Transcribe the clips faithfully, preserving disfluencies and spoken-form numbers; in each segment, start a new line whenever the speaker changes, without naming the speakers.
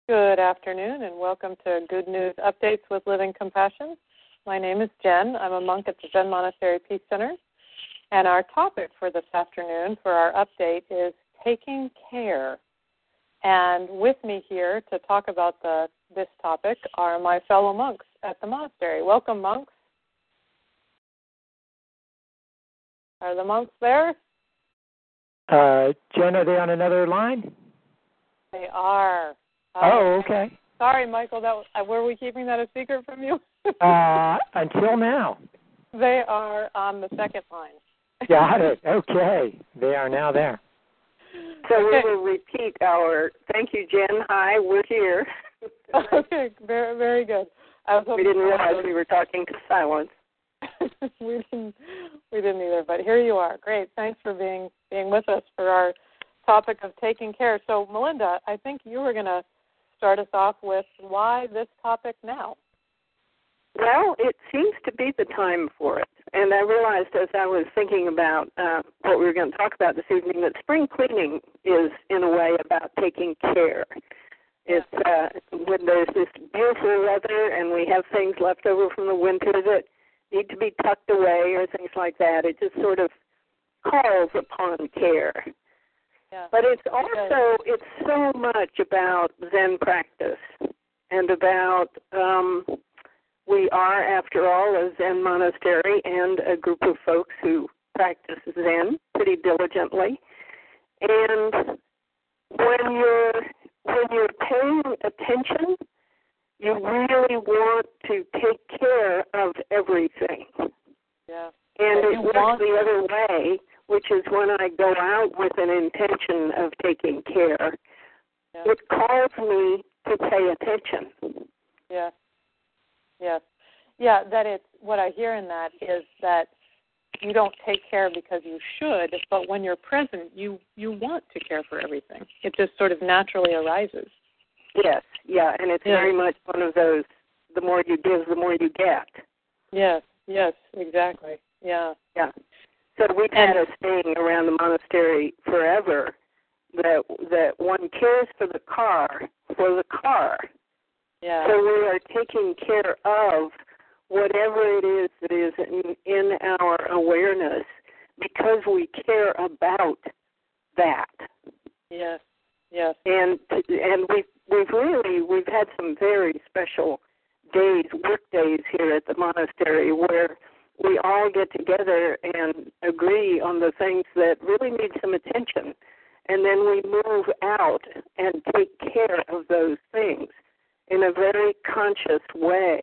Good afternoon, and welcome to Good News Updates with Living Compassion. My name is Jen. I'm a monk at the Zen Monastery Peace Center, and our topic for this afternoon for our update is taking care. And with me here to talk about the, this topic are my fellow monks at the monastery. Welcome, monks. Are the monks there?
Uh, Jen, are they on another line?
They are.
Oh, okay.
Sorry, Michael. That was, were we keeping that a secret from you?
uh, until now.
They are on the second line.
Got it. Okay. They are now there.
So
okay.
we will repeat our thank you, Jen. Hi, we're here.
Okay, very, very good. I was
we didn't realize we were talking to silence.
we didn't. We didn't either. But here you are. Great. Thanks for being being with us for our topic of taking care. So, Melinda, I think you were going to start us off with why this topic now?
Well, it seems to be the time for it. And I realized as I was thinking about uh, what we were going to talk about this evening that spring cleaning is, in a way, about taking care. It's uh, when there's this beautiful weather and we have things left over from the winter that need to be tucked away or things like that, it just sort of calls upon care.
Yeah.
But it's also, it's so much about Zen practice and about, um, we are, after all, a Zen monastery and a group of folks who practice Zen pretty diligently. And when you're, when you're paying attention, you really want to take care of everything.
Yeah.
And
yeah,
it works the other way, which is when I go out with an intention of taking care,
yeah.
it calls me to pay attention.
Yeah. Yes. Yeah, that it's, what I hear in that is that you don't take care because you should, but when you're present, you, you want to care for everything. It just sort of naturally arises.
Yes, yeah, and it's
yeah.
very much one of those, the more you give, the more you get.
Yes, yes, exactly. Yeah.
Yeah. So we've had a saying around the monastery forever that that one cares for the car, for the car.
Yeah.
So we are taking care of whatever it is that is in, in our awareness because we care about that.
Yes. Yes.
And and we've we've really we've had some very special days, work days here at the monastery where we all get together and agree on the things that really need some attention. And then we move out and take care of those things in a very conscious way.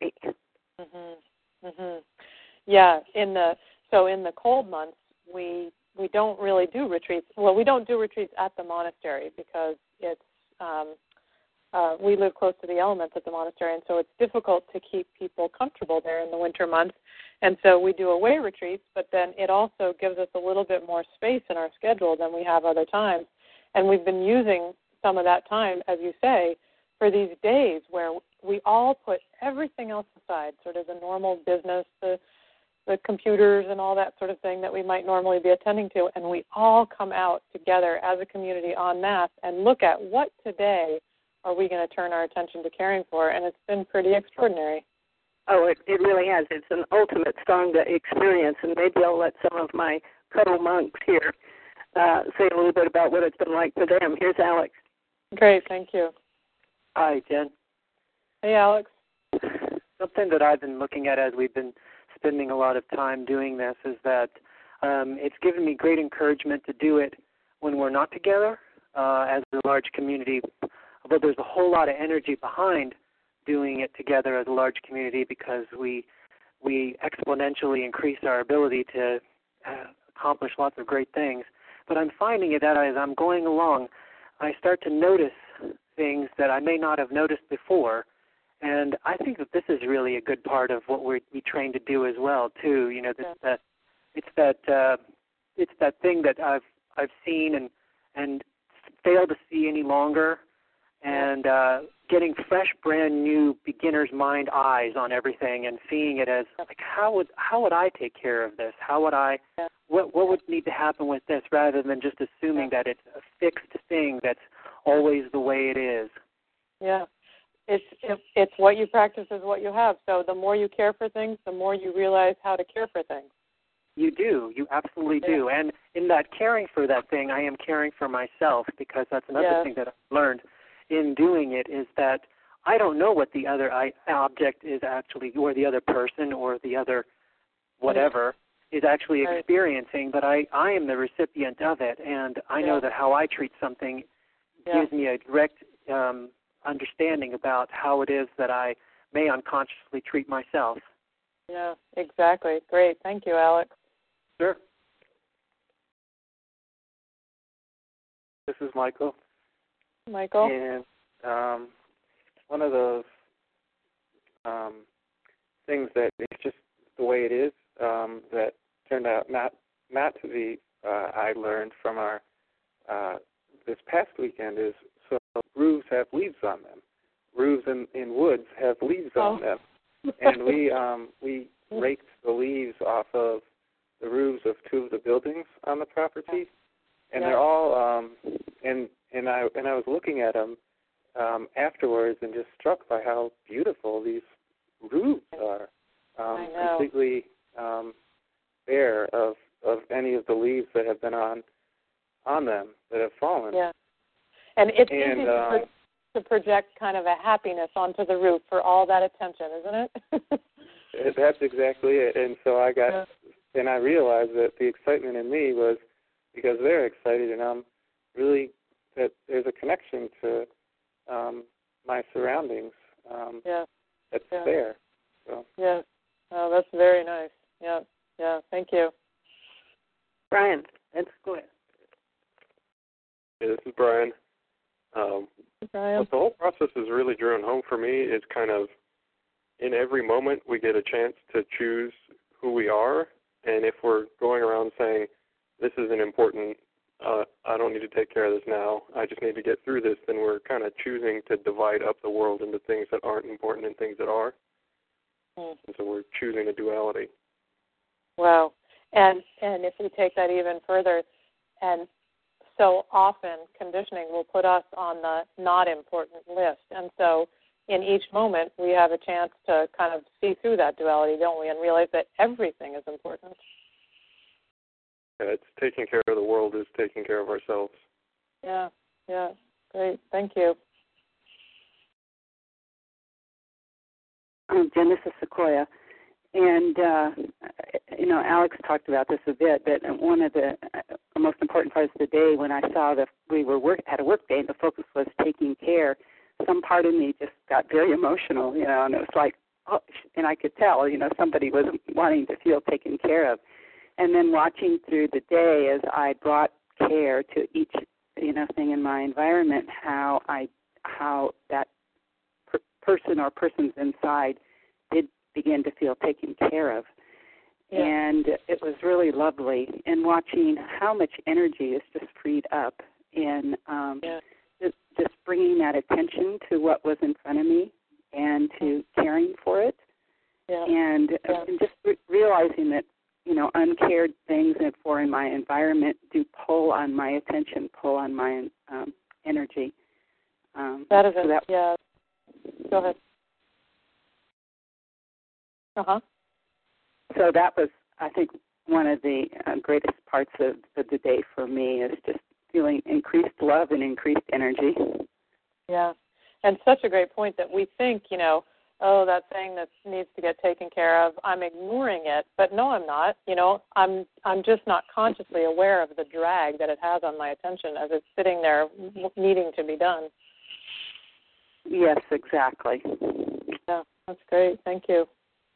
Mhm. Mhm. Yeah, in the so in the cold months we we don't really do retreats. Well, we don't do retreats at the monastery because it's um Uh, we live close to the elements at the monastery, and so it's difficult to keep people comfortable there in the winter months. And so we do away retreats, but then it also gives us a little bit more space in our schedule than we have other times. And we've been using some of that time, as you say, for these days where we all put everything else aside, sort of the normal business, the, the computers and all that sort of thing that we might normally be attending to, and we all come out together as a community en masse and look at what today are we going to turn our attention to caring for, and it's been pretty extraordinary.
Oh, it, it really has. It's an ultimate Sangha experience, and maybe I'll let some of my co-monks here uh, say a little bit about what it's been like for them. Here's Alex.
Great, thank you.
Hi, Jen.
Hey, Alex.
Something that I've been looking at as we've been spending a lot of time doing this is that um, it's given me great encouragement to do it when we're not together uh, as a large community. Although there's a whole lot of energy behind doing it together as a large community because we we exponentially increase our ability to uh, accomplish lots of great things. But I'm finding it that as I'm going along, I start to notice things that I may not have noticed before, and I think that this is really a good part of what we're, we train to do as well, too. You know, this,
yeah.
that it's that uh, it's that thing that I've I've seen and and failed to see any longer. And uh, getting fresh, brand new beginner's mind eyes on everything, and seeing it as like, how would how would I take care of this? How would I? What what would need to happen with this, rather than just assuming that it's a fixed thing that's always the way it is.
Yeah. It's it, it's what you practice is what you have. So the more you care for things, the more you realize how to care for things.
You do. You absolutely
yeah.
do. And in that caring for that thing, I am caring for myself, because that's another
yes.
thing that I've learned in doing it, is that I don't know what the other I, object is actually, or the other person, or the other whatever is actually
right.
experiencing, but I, I am the recipient of it, and I
yeah.
know that how I treat something
yeah.
gives me a direct um, understanding about how it is that I may unconsciously treat myself.
Yeah, exactly. Great. Thank you, Alex.
Sure.
This is Michael.
Michael.
And um, one of those um, things that it's just the way it is um, that turned out not not to be, uh, I learned from our uh, this past weekend is, so roofs have leaves on them. Roofs in, in woods have leaves
oh.
on them. And we um, we raked the leaves off of the roofs of two of the buildings on the property, and
yeah.
they're all um, and and I and I was looking at them um, afterwards and just struck by how beautiful these roofs are, um, completely um, bare of of any of the leaves that have been on on them that have fallen.
Yeah, and it's
and,
easy to,
um,
pro- to project kind of a happiness onto the roof for all that attention, isn't it?
That's exactly it. And so I got,
yeah.
and I realized that the excitement in me was because they're excited, and I'm really, that there's a connection to um, my surroundings um,
yeah.
that's
yeah.
there. So.
Yeah. Oh, that's very nice. Yeah. Yeah. Thank you.
Brian, let's go ahead.
Hey, this is Brian. Um,
Brian.
what the whole process is really driven home for me is kind of, in every moment we get a chance to choose who we are, and if we're going around saying, this isn't important, uh, I don't need to take care of this now, I just need to get through this, then we're kind of choosing to divide up the world into things that aren't important and things that are.
Mm.
And so we're choosing a duality.
Wow. And and if we take that even further, and so often conditioning will put us on the not important list. And so in each moment we have a chance to kind of see through that duality, don't we, and realize that everything is important.
Yeah, it's taking care of the world is taking care of ourselves.
Yeah, yeah, great. Thank you.
I'm Genesis Sequoia. And, uh, you know, Alex talked about this a bit, but one of the uh, most important parts of the day when I saw that we were work, had a work day and the focus was taking care, some part of me just got very emotional, you know, and it was like, oh, and I could tell, you know, somebody was wanting to feel taken care of. And then watching through the day as I brought care to each, you know, thing in my environment, how I, how that per- person or persons inside did begin to feel taken care of. Yeah. And it was really lovely. And watching how much energy is just freed up in um,
yeah.
just, just bringing that attention to what was in front of me and to caring for it.
Yeah.
And,
yeah.
and just re- realizing that, you know, uncared things and for in my environment do pull on my attention, pull on my um, energy. Um,
that is
so
it.
that,
yeah. Go ahead. Uh-huh.
So that was, I think, one of the uh, greatest parts of, of the day for me is just feeling increased love and increased energy.
Yeah, and such a great point that we think, you know, oh, that thing that needs to get taken care of, I'm ignoring it, but no, I'm not. You know, I'm I'm just not consciously aware of the drag that it has on my attention as it's sitting there needing to be done.
Yes, exactly.
Yeah, that's great. Thank you.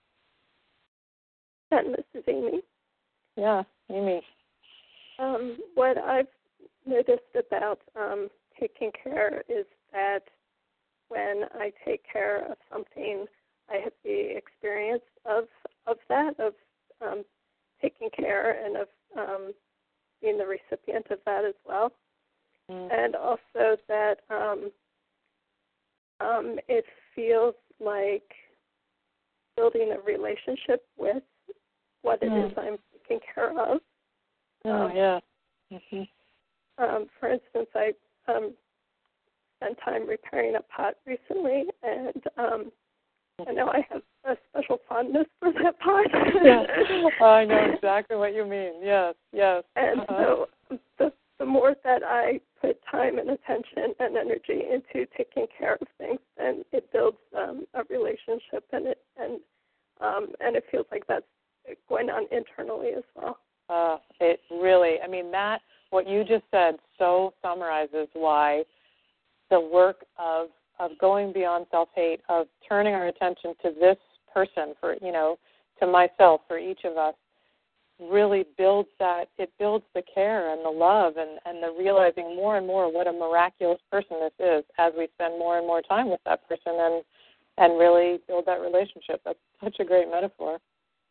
And this is Amy.
Yeah, Amy.
Um, what I've noticed about um, taking care is that when I take care of something, I have the experience of of that, of um, taking care and of um, being the recipient of that as well. Mm. And also that um, um, it feels like building a relationship with what it mm. is I'm taking care of.
Oh,
um,
yeah. Mm-hmm.
Um, for instance, I um, spent time repairing a pot recently, and um, I know I have a special fondness for that pot.
Yeah, I know exactly what you mean. Yes, yes.
And
uh-huh.
so the, the more that I put time and attention and energy into taking care of things, then it builds um, a relationship, and it and um, and it feels like that's going on internally as well.
Uh, it really, I mean, that, what you just said so summarizes why the work of of going beyond self-hate, of turning our attention to this person, for, you know, to myself, for each of us, really builds that, it builds the care and the love and, and the realizing more and more what a miraculous person this is as we spend more and more time with that person and, and really build that relationship. That's such a great metaphor.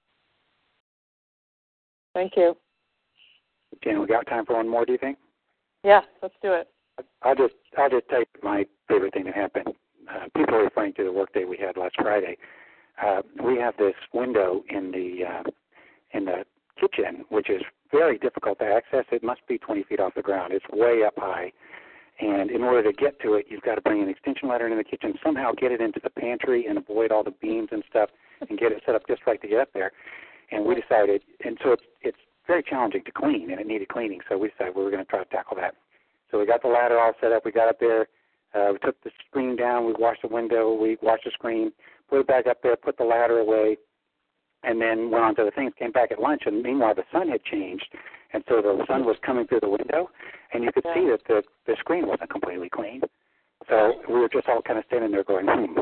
Thank you.
Jan, we got time for one more, do you think?
Yeah, let's do it.
I'll just I'll just tell you my favorite thing that happened. Uh, people are referring to the work day we had last Friday. Uh, we have this window in the uh, in the kitchen, which is very difficult to access. It must be twenty feet off the ground. It's way up high, and in order to get to it, you've got to bring an extension ladder into the kitchen, somehow get it into the pantry, and avoid all the beams and stuff, and get it set up just right to get up there. And we decided, and so it's it's very challenging to clean, and it needed cleaning. So we decided we were going to try to tackle that. So we got the ladder all set up. We got up there. Uh, we took the screen down. We washed the window. We washed the screen, put it back up there, put the ladder away, and then went on to the things, came back at lunch. And meanwhile, the sun had changed, and so the sun was coming through the window, and you could
yeah.
see that the, the screen wasn't completely clean. So we were just all kind of standing there going, hmm,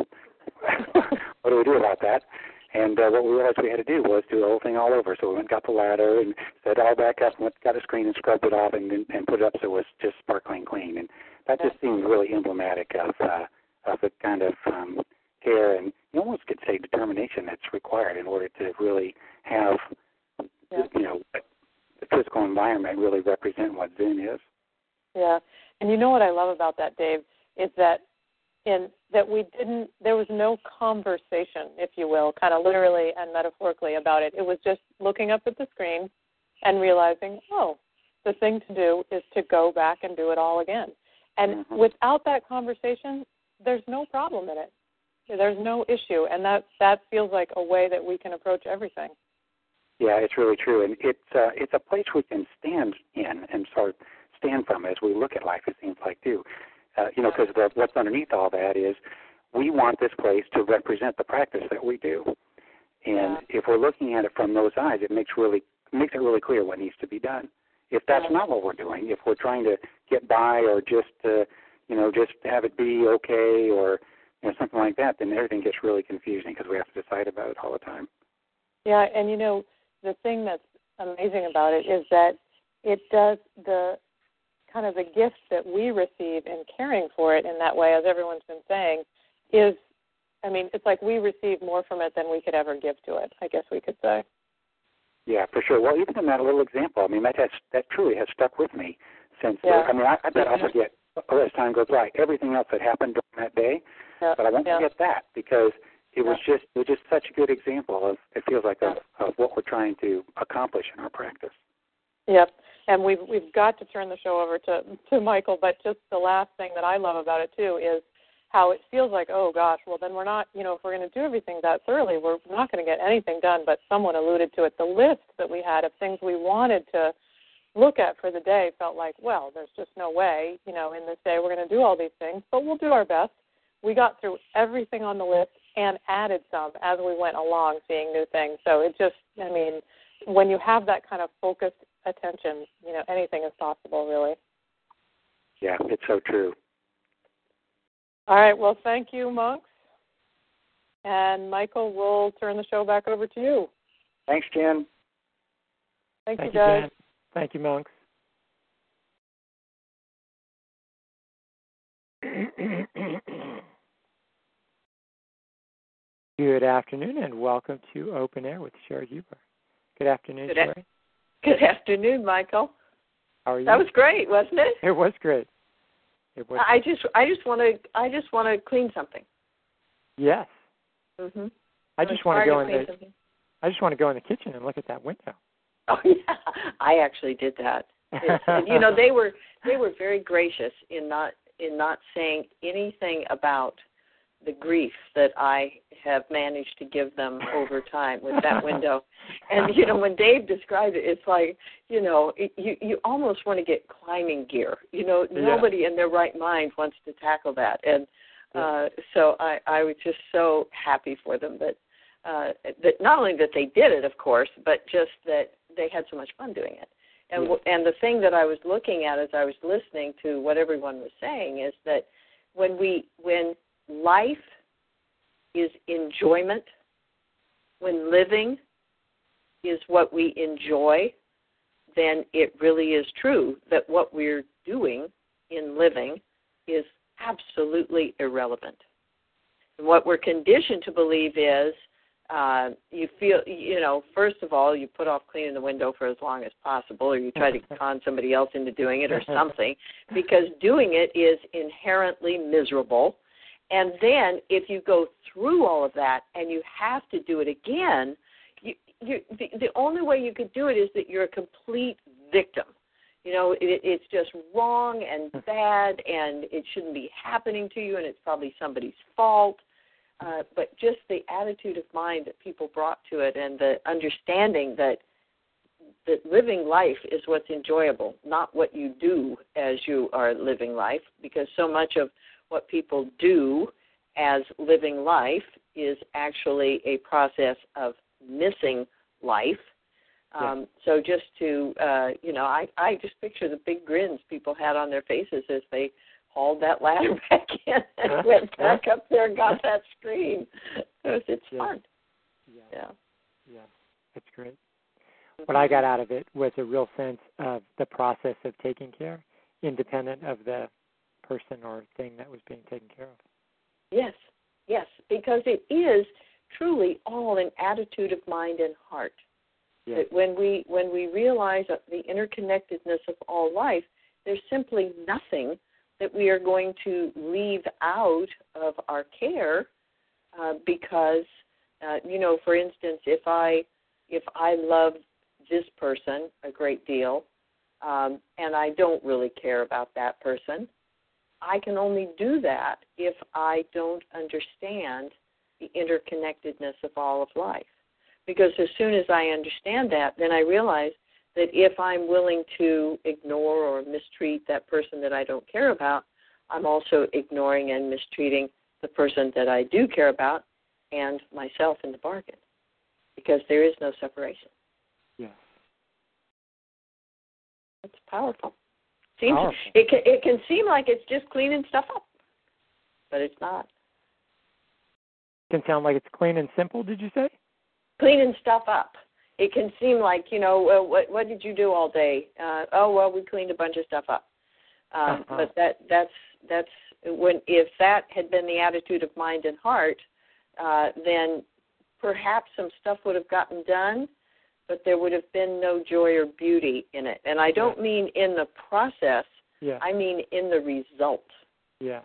what do we do about that? And uh, what we realized we had to do was do the whole thing all over. So we went and got the ladder and set it all back up and went, got a screen and scrubbed it off and, and put it up so it was just sparkling clean. And that just seemed really emblematic of, uh, of the kind of um, care and you almost could say determination that's required in order to really have, yeah. you know, the physical environment really represent what Zen is.
Yeah. And you know what I love about that, Dave, is that in that we didn't, there was no conversation, if you will, kind of literally and metaphorically about it. It was just looking up at the screen and realizing, oh, the thing to do is to go back and do it all again. And mm-hmm. without that conversation, there's no problem in it. There's no issue, and that that feels like a way that we can approach everything.
Yeah, it's really true, and it's uh, it's a place we can stand in and sort of stand from as we look at life. It seems like too. Uh, you know, because what's underneath all that is we want this place to represent the practice that we do. And yeah. if we're looking at it from those eyes, it makes really makes it really clear what needs to be done. If that's yeah. not what we're doing, if we're trying to get by or just, uh, you know, just have it be okay or you know, something like that, then everything gets really confusing because we have to decide about it all the time.
Yeah, and, you know, the thing that's amazing about it is that it does the kind of the gift that we receive in caring for it in that way, as everyone's been saying, is, I mean, it's like we receive more from it than we could ever give to it, I guess we could say.
Yeah, for sure. Well, even in that little example, I mean, that has, that truly has stuck with me since,
yeah.
I mean, I, I bet I'll forget, as time goes by, everything else that happened during that day,
yeah.
but I won't
yeah.
forget that because it was
yeah.
just it was just such a good example of, it feels like, of, of what we're trying to accomplish in our practice.
Yep. And we've we've got to turn the show over to, to Michael, but just the last thing that I love about it, too, is how it feels like, oh, gosh, well, then we're not, you know, if we're going to do everything that thoroughly, we're not going to get anything done, but someone alluded to it. The list that we had of things we wanted to look at for the day felt like, well, there's just no way, you know, in this day we're going to do all these things, but we'll do our best. We got through everything on the list and added some as we went along, seeing new things. So it just, I mean, when you have that kind of focused attention, you know, anything is possible, really.
Yeah, it's so true.
All right, well, thank you, monks. And Michael, we'll turn the show back over to you.
Thanks, Jen.
Thank,
thank
you, guys.
Jen. Thank you, monks. Good afternoon, and welcome to Open Air with Sherry Huber. Good afternoon,
Good
Sherry.
A- Good afternoon, Michael.
How are you?
That was great, wasn't it?
It was great. It was.
I just, I just want to, I just want to clean something.
Yes.
Mhm.
I just want to go in the. Something. I just want to go in the kitchen and look at that window.
Oh yeah, I actually did that. And, you know, they were they were very gracious in not in not saying anything about the grief that I have managed to give them over time with that window. And, you know, when Dave described it, it's like, you know, it, you, you almost want to get climbing gear. You know, yeah. Nobody in their right mind wants to tackle that. And uh, so I, I was just so happy for them that, uh, that not only that they did it, of course, but just that they had so much fun doing it. And, yeah. and the thing that I was looking at as I was listening to what everyone was saying is that when we, when life is enjoyment, when living is what we enjoy, then it really is true that what we're doing in living is absolutely irrelevant. And what we're conditioned to believe is uh, you feel, you know, first of all, you put off cleaning the window for as long as possible, or you try to con somebody else into doing it or something, because doing it is inherently miserable. And then if you go through all of that and you have to do it again, you, you, the, the only way you could do it is that you're a complete victim. You know, it, it's just wrong and bad, and it shouldn't be happening to you, and it's probably somebody's fault. Uh, but just the attitude of mind that people brought to it, and the understanding that that living life is what's enjoyable, not what you do as you are living life, because so much of what people do as living life is actually a process of missing life. Um, yeah. So just to, uh, you know, I, I just picture the big grins people had on their faces as they hauled that ladder back in and huh? went back huh? up there and got that screen. It's, it's
yeah.
fun.
Yeah.
Yeah.
Yeah. That's great. Mm-hmm. What I got out of it was a real sense of the process of taking care, independent of the person or thing that was being taken care of.
Yes, yes, because it is truly all an attitude of mind and heart. Yes. That when we when we realize the interconnectedness of all life, there's simply nothing that we are going to leave out of our care uh, because, uh, you know, for instance, if I if I love this person a great deal um, and I don't really care about that person, I can only do that if I don't understand the interconnectedness of all of life. Because as soon as I understand that, then I realize that if I'm willing to ignore or mistreat that person that I don't care about, I'm also ignoring and mistreating the person that I do care about and myself in the bargain. Because there is no separation.
Yeah.
It's powerful. Seems it can, it can seem like it's just cleaning stuff up, but it's not.
It can sound like it's clean and simple, did you say?
Cleaning stuff up. It can seem like, you know, well, what what did you do all day? Uh, oh, well, we cleaned a bunch of stuff up. Um, uh-huh. But that that's that's when if that had been the attitude of mind and heart, uh, then perhaps some stuff would have gotten done, but there would have been no joy or beauty in it. And I don't yeah. mean in the process.
Yeah.
I mean in the result.
Yeah.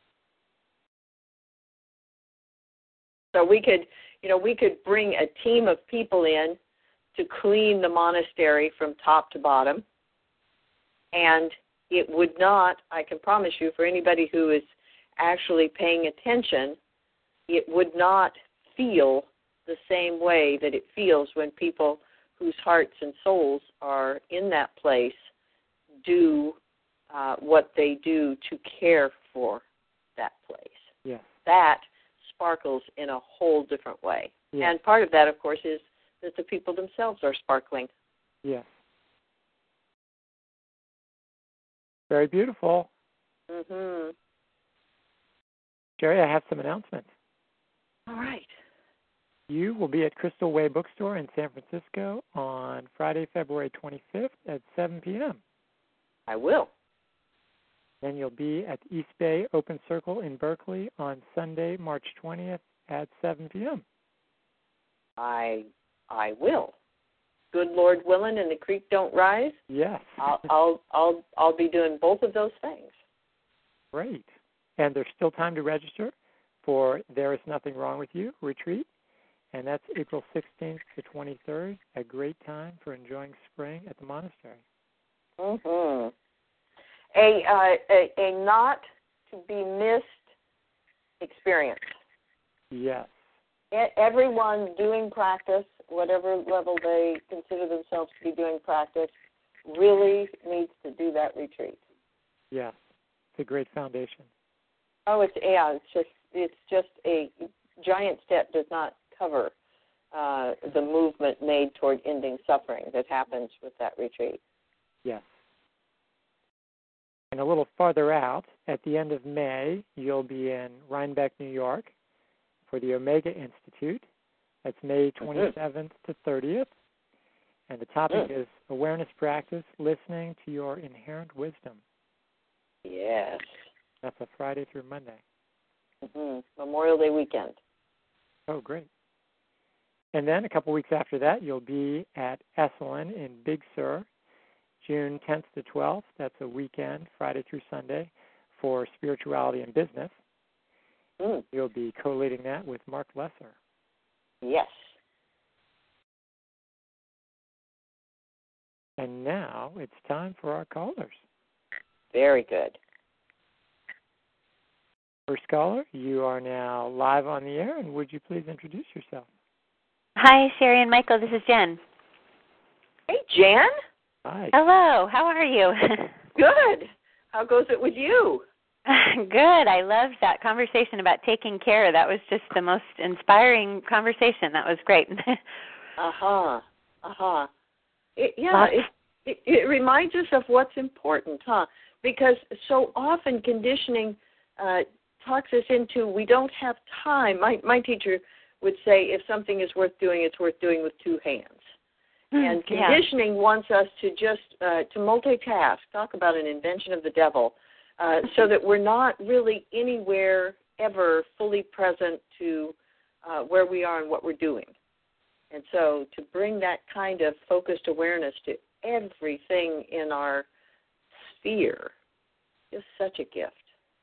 So we could, you know, we could bring a team of people in to clean the monastery from top to bottom, and it would not, I can promise you, for anybody who is actually paying attention, it would not feel the same way that it feels when people whose hearts and souls are in that place do uh, what they do to care for that place.
Yeah.
That sparkles in a whole different way.
Yeah.
And part of that, of course, is that the people themselves are sparkling.
Yeah. Very beautiful.
Mm-hmm.
Sherry, I have some announcements.
All right.
You will be at Crystal Way Bookstore in San Francisco on Friday, February twenty-fifth at seven p.m.
I will.
Then you'll be at East Bay Open Circle in Berkeley on Sunday, March twentieth at seven p.m.
I I will. Good Lord willing, and the creek don't rise.
Yes.
I'll I'll I'll I'll be doing both of those things.
Great. And there's still time to register for There Is Nothing Wrong With You retreat, and that's April sixteenth to twenty-third. A great time for enjoying spring at the monastery.
Mm-hmm. A, uh, a a not to be missed experience.
Yes.
Everyone doing practice, whatever level they consider themselves to be doing practice, really needs to do that retreat.
Yes. It's a great foundation.
Oh, it's yeah. It's just it's just a giant step. Does not cover uh, the movement made toward ending suffering that happens with that retreat.
Yes. And a little farther out, at the end of May, you'll be in Rhinebeck, New York, for the Omega Institute. That's May twenty-seventh mm-hmm. to thirtieth. And the topic mm. is awareness practice, listening to your inherent wisdom.
Yes.
That's a Friday through Monday.
Mm-hmm. Memorial Day weekend.
Oh, great. And then a couple weeks after that, you'll be at Esalen in Big Sur, June tenth to twelfth. That's a weekend, Friday through Sunday, for spirituality and business.
Mm.
You'll be co-leading that with Mark Lesser.
Yes.
And now it's time for our callers.
Very good.
First caller, you are now live on the air, and would you please introduce yourself?
Hi, Sherry and Michael. This is Jen.
Hey, Jen.
Hi.
Hello. How are you?
Good. How goes it with you?
Good. I loved that conversation about taking care. That was just the most inspiring conversation. That was great.
uh-huh. Uh-huh. It, yeah, it, it, it reminds us of what's important, huh? Because so often conditioning uh, talks us into we don't have time. My my teacher would say if something is worth doing, it's worth doing with two hands. Mm, and conditioning yeah. wants us to just uh, to multitask. Talk about an invention of the devil, uh, so that we're not really anywhere ever fully present to uh, where we are and what we're doing. And so to bring that kind of focused awareness to everything in our sphere is such a gift.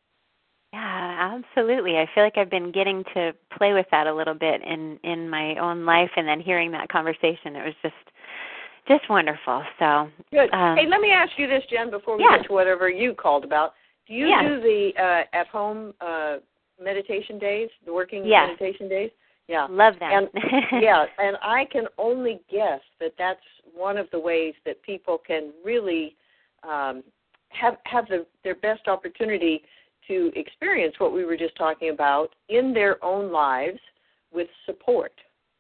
Yeah, absolutely. I feel like I've been getting to play with that a little bit in, in my own life, and then hearing that conversation, it was just just wonderful. So
good.
Um,
hey, let me ask you this, Jen, before we
yeah.
get to whatever you called about. Do you
yeah.
do the uh, at-home uh, meditation days, the working
yeah.
meditation days? Yeah.
Love them.
And, yeah, and I can only guess that that's one of the ways that people can really um, have have the, their best opportunity to experience what we were just talking about in their own lives with support.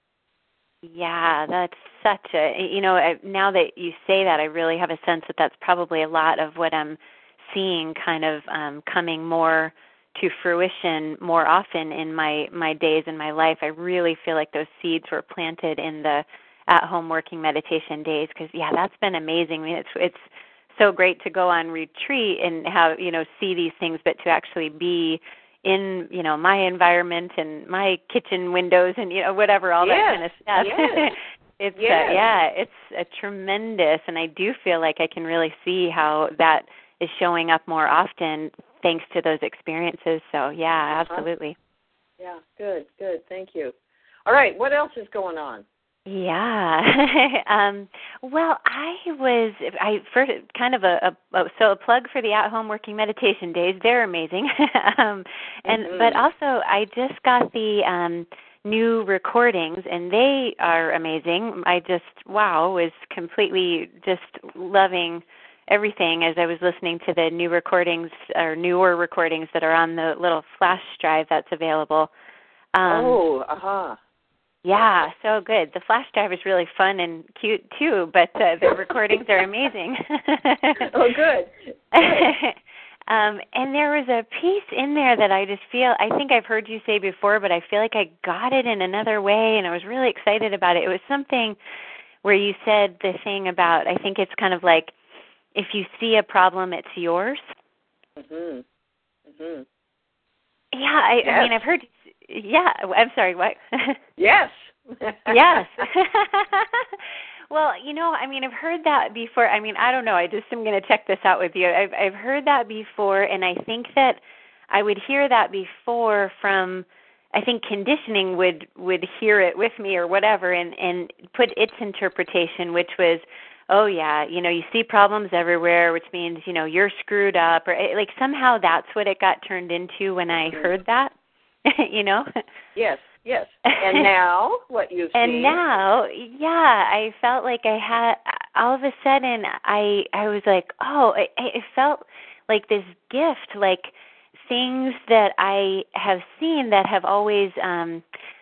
Yeah, that's such a, you know, I, now that you say that, I really have a sense that that's probably a lot of what I'm seeing kind of um, coming more to fruition more often in my, my days in my life. I really feel like those seeds were planted in the at-home working meditation days because, yeah, that's been amazing. I mean, it's it's so great to go on retreat and have, you know, see these things, but to actually be in, you know, my environment and my kitchen windows and, you know, whatever, all
yes.
that kind of stuff.
Yes.
it's,
yes.
uh, yeah, it's a tremendous, and I do feel like I can really see how that is showing up more often thanks to those experiences. So, yeah, absolutely.
Uh-huh. Yeah, good, good. Thank you. All right, what else is going on?
Yeah. um, well, I was, I first kind of a, a, so a plug for the at-home working meditation days. They're amazing. um, and
mm-hmm.
But also I just got the um, new recordings, and they are amazing. I just, wow, was completely just loving everything as I was listening to the new recordings or newer recordings that are on the little flash drive that's available. Um,
oh, uh-huh.
Yeah, so good. The flash drive is really fun and cute too, but uh, the recordings are amazing.
oh, good. good.
um, and there was a piece in there that I just feel, I think I've heard you say before, but I feel like I got it in another way, and I was really excited about it. It was something where you said the thing about, I think it's kind of like, if you see a problem, it's yours.
Mhm. Mhm.
Yeah, I,
yes.
I mean, I've heard. Yeah, I'm sorry. What?
yes.
yes. Well, you know, I mean, I've heard that before. I mean, I don't know. I just am going to check this out with you. I've I've heard that before, and I think that I would hear that before from. I think conditioning would would hear it with me or whatever, and and put its interpretation, which was, oh yeah, you know, you see problems everywhere, which means, you know, you're screwed up, or like somehow that's what it got turned into when I heard that, you know?
Yes, yes. And now what you've
and
seen.
And now, yeah, I felt like I had, all of a sudden, I I was like, oh, it, it felt like this gift, like things that I have seen that have always um,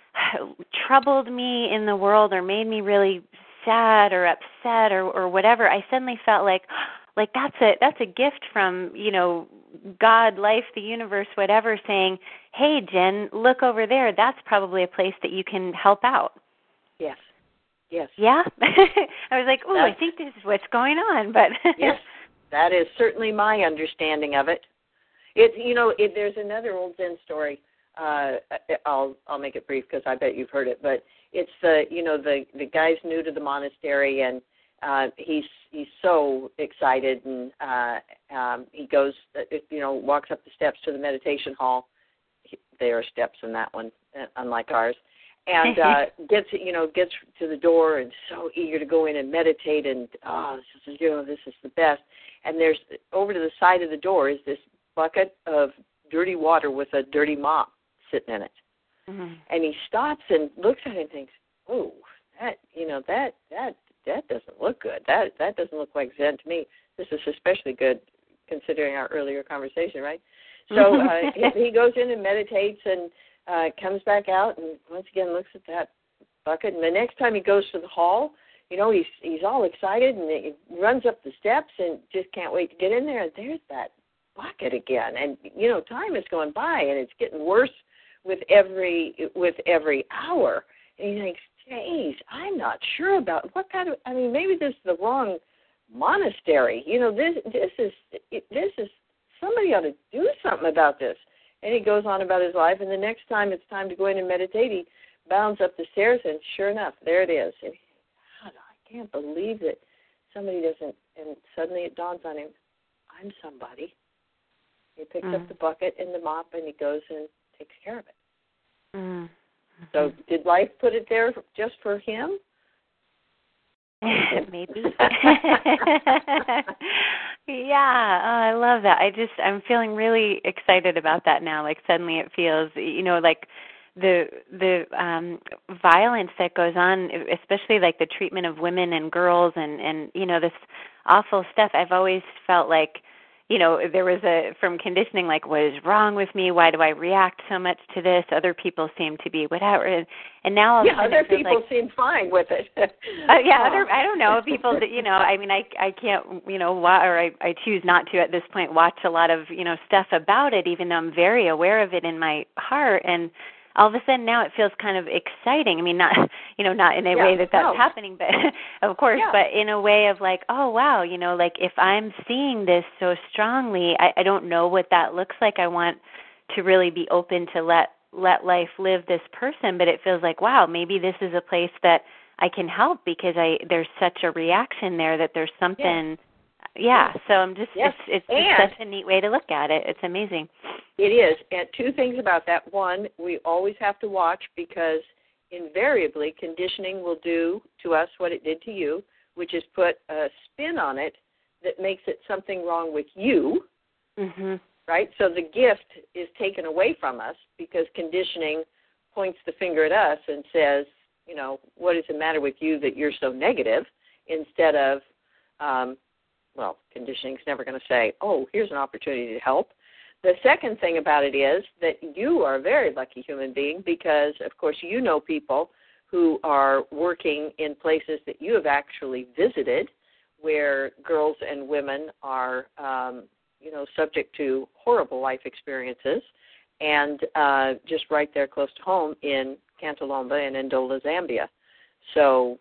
troubled me in the world or made me really sad or upset or, or whatever. I suddenly felt like, like that's a that's a gift from, you know, God, life, the universe, whatever, saying, hey, Jen, look over there. That's probably a place that you can help out.
Yes. Yes.
Yeah? I was like, oh, I think this is what's going on. But
yes, that is certainly my understanding of it. It, you know, it, there's another old Zen story. Uh, I'll I'll make it brief because I bet you've heard it. But it's the, you know, the the guy's new to the monastery, and uh, he's he's so excited, and uh, um, he goes, you know, walks up the steps to the meditation hall. There are steps in that one, unlike ours. And uh, gets, you know, gets to the door and so eager to go in and meditate, and oh, this is, you know, this is the best. And there's over to the side of the door is this bucket of dirty water with a dirty mop sitting in it. Mm-hmm. And he stops and looks at it and thinks, oh, that, you know, that that that doesn't look good. That that doesn't look like Zen to me. This is especially good considering our earlier conversation, right? So uh, he, he goes in and meditates and uh, comes back out and once again looks at that bucket. And the next time he goes to the hall, you know, he's he's all excited and he runs up the steps and just can't wait to get in there. And there's that bucket again. And, you know, time is going by and it's getting worse with every with every hour. And he thinks, geez, I'm not sure about what kind of, I mean, maybe this is the wrong monastery. You know, this this is, this is, somebody ought to do something about this. And he goes on about his life, and the next time it's time to go in and meditate, he bounds up the stairs, and sure enough, there it is. And he, God, I can't believe that somebody doesn't, and suddenly it dawns on him, I'm somebody. He picks mm. up the bucket and the mop, and he goes and takes care of it. Mm. So did life put it there just for him?
Maybe. Yeah, oh, I love that. I just, I'm feeling really excited about that now. Like suddenly it feels, you know, like the the um, violence that goes on, especially like the treatment of women and girls and, and, you know, this awful stuff. I've always felt like, you know, there was a, from conditioning, like, what is wrong with me? Why do I react so much to this? Other people seem to be whatever. And now all
yeah,
of a sudden
other people
like,
seem fine with it.
uh, yeah, other, I don't know, people that, you know, I mean, I I can't, you know, wa- or I, I choose not to at this point watch a lot of, you know, stuff about it, even though I'm very aware of it in my heart. And all of a sudden now it feels kind of exciting. I mean, not, you know, not in a
yeah,
way that that's
no.
happening, but of course,
yeah.
but in a way of like, oh, wow, you know, like if I'm seeing this so strongly, I, I don't know what that looks like. I want to really be open to let, let life live this person, but it feels like, wow, maybe this is a place that I can help because I, there's such a reaction there that there's something, yeah. yeah so I'm just,
yes.
it's, it's just such a neat way to look at it. It's amazing.
It is. And two things about that. One, we always have to watch because invariably conditioning will do to us what it did to you, which is put a spin on it that makes it something wrong with you,
mm-hmm.
right? So the gift is taken away from us because conditioning points the finger at us and says, you know, what is the matter with you that you're so negative, instead of, um, well, conditioning's never going to say, oh, here's an opportunity to help. The second thing about it is that you are a very lucky human being because, of course, you know people who are working in places that you have actually visited where girls and women are, um, you know, subject to horrible life experiences, and uh, just right there close to home in Cantolomba and Ndola, Zambia. So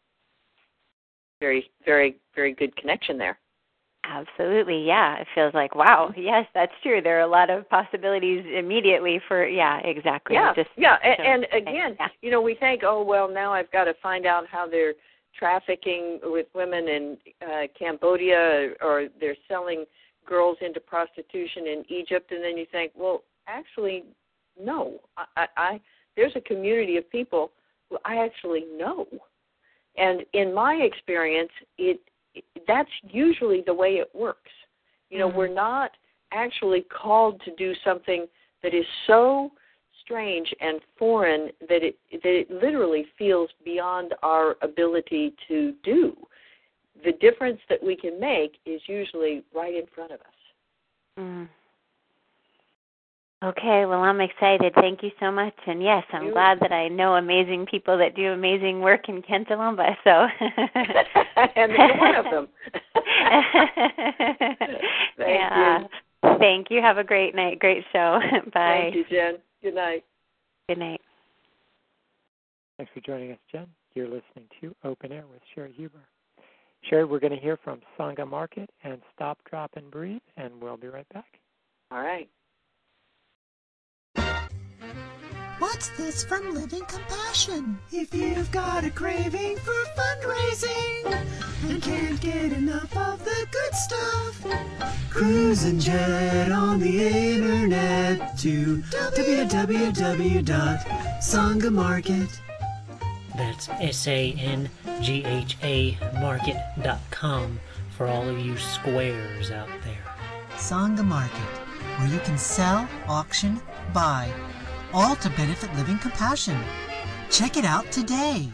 very, very, very good connection there.
Absolutely, yeah. It feels like, wow, yes, that's true. There are a lot of possibilities immediately for, yeah, exactly.
Yeah,
Just,
yeah. And,
so,
and again, yeah. you know, we think, oh, well, now I've got to find out how they're trafficking with women in uh, Cambodia, or they're selling girls into prostitution in Egypt, and then you think, well, actually, no. I, I, I there's a community of people who I actually know. And in my experience, it that's usually the way it works. You know, mm-hmm. we're not actually called to do something that is so strange and foreign that it that it literally feels beyond our ability to do. The difference that we can make is usually right in front of us.
Mm. Okay, well, I'm excited. Thank you so much. And yes, I'm you. glad that I know amazing people that do amazing work in Kentalumba. So,
and you're one of them. Thank
yeah.
you.
Thank you. Have a great night. Great show. Bye.
Thank you, Jen. Good night.
Good night.
Thanks for joining us, Jen. You're listening to Open Air with Sherry Huber. Sherry, we're going to hear from Sangha Market and Stop, Drop, and Breathe, and we'll be right back.
All right.
What's this from Living Compassion? If you've got a craving for fundraising and can't get enough of the good stuff, cruise and jet on the internet to w w w dot sangha market.
That's S A N G H A market dot com for all of you squares out there.
Sangha Market, where you can sell, auction, buy, all to benefit Living Compassion. Check it out today.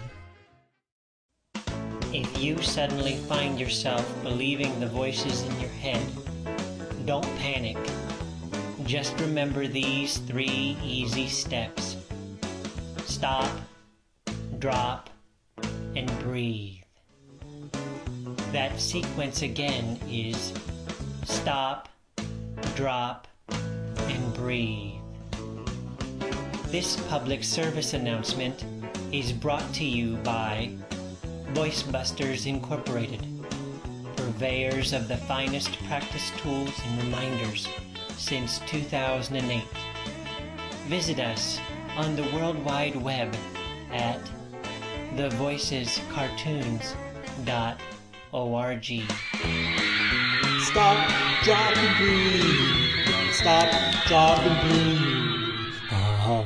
If you suddenly find yourself believing the voices in your head, don't panic. Just remember these three easy steps. Stop, drop, and breathe. That sequence again is stop, drop, and breathe. This public service announcement is brought to you by Voice Busters Incorporated, purveyors of the finest practice tools and reminders since two thousand eight. Visit us on the World Wide Web at the voices cartoons dot org.
Stop, drop, and breathe. Stop, drop, and breathe. Uh-huh.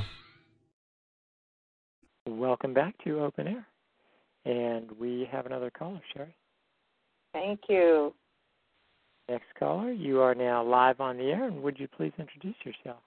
Welcome back to Open Air. And we have another caller, Sherry.
Thank you.
Next caller, you are now live on the air, and would you please introduce yourself?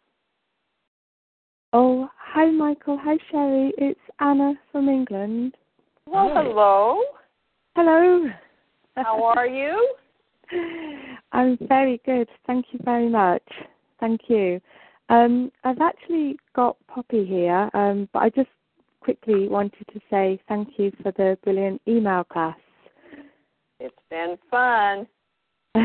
Oh, hi, Michael. Hi, Sherry. It's Anna from England.
Well, hi. Hello.
Hello.
How are you?
I'm very good. Thank you very much. Thank you. Um, I've actually got Poppy here, um, but I just quickly wanted to say thank you for the brilliant email class.
It's been fun. I,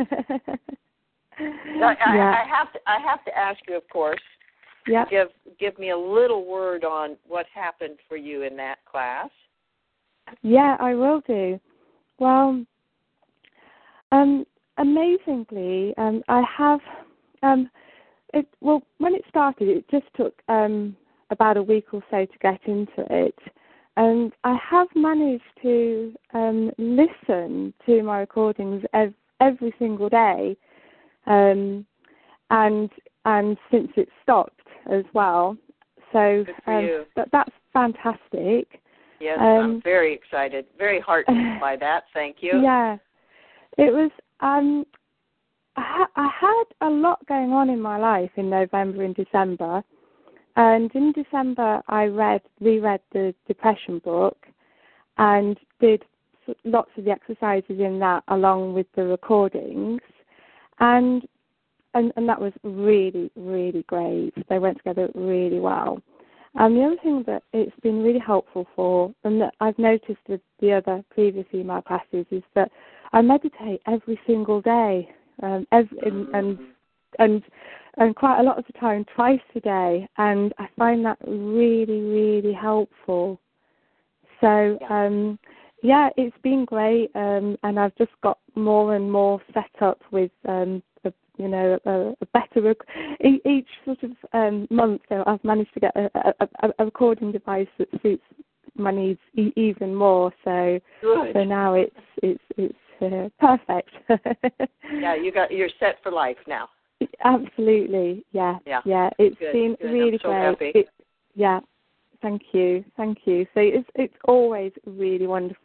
yeah.
I have to. I have to ask you, of course.
Yeah.
Give Give me a little word on what happened for you in that class.
Yeah, I will do. Well, um, amazingly, um, I have. Um, it well, when it started, it just took um. about a week or so to get into it, and I have managed to um, listen to my recordings ev- every single day, um, and and since it stopped as well. So um, but that's fantastic.
Yes,
um,
I'm very excited, very heartened by that. Thank you.
Yeah, it was. Um, I, ha- I had a lot going on in my life in November and December. And in December, I read, reread the depression book and did lots of the exercises in that along with the recordings. And, and, and that was really, really great. They went together really well. And the other thing that it's been really helpful for, and that I've noticed with the other previous email classes, is that I meditate every single day. Um, every, and, and, and and quite a lot of the time, twice a day, and I find that really, really helpful. So, yeah, um, yeah it's been great, um, and I've just got more and more set up with, um, a, you know, a, a better rec- each sort of um, month. So I've managed to get a, a, a recording device that suits my needs e- even more. So,
Good.
so now it's it's it's uh, perfect.
Yeah, you got you're set for life now.
Absolutely, yeah,
yeah,
yeah. It's
good,
been
good.
really
I'm so
great.
Happy.
It, yeah, thank you, thank you. So it's it's always really wonderful,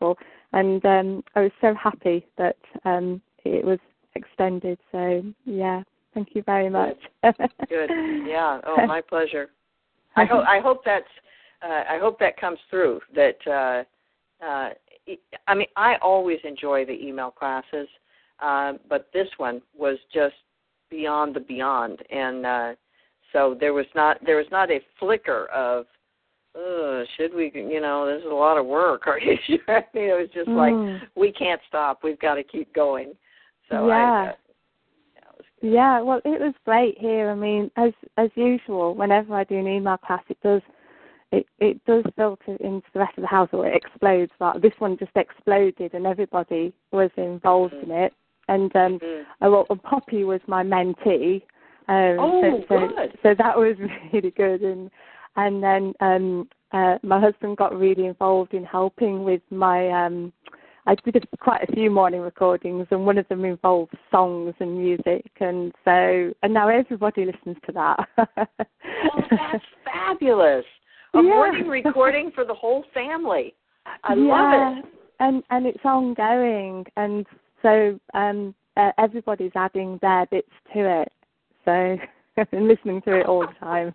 and um, I was so happy that um, it was extended. So yeah, thank you very much.
Good. Yeah. Oh, my pleasure. I hope I hope that's uh, I hope that comes through. That uh, uh, I mean, I always enjoy the email classes, uh, but this one was just beyond the beyond, and uh, so there was not there was not a flicker of, oh, should we? You know, this is a lot of work. Are you sure? I mean, it was just mm. like, we can't stop. We've got to keep going. So
yeah.
I, uh,
Yeah, well, it was great here. I mean, as as usual, whenever I do an email class, it does it, it does filter into the rest of the house, or it explodes. But this one just exploded, and everybody was involved mm-hmm. in it. And um, mm-hmm. uh, well, Poppy was my mentee. Um,
oh,
so, so,
good.
So that was really good. And and then um, uh, my husband got really involved in helping with my. Um, I did quite a few morning recordings, and one of them involved songs and music, and so and now everybody listens to that.
Oh, that's fabulous! A yeah. morning recording for the whole family. I
yeah.
love it.
And and it's ongoing, and so um, uh, everybody's adding their bits to it. So and listening to it all the time.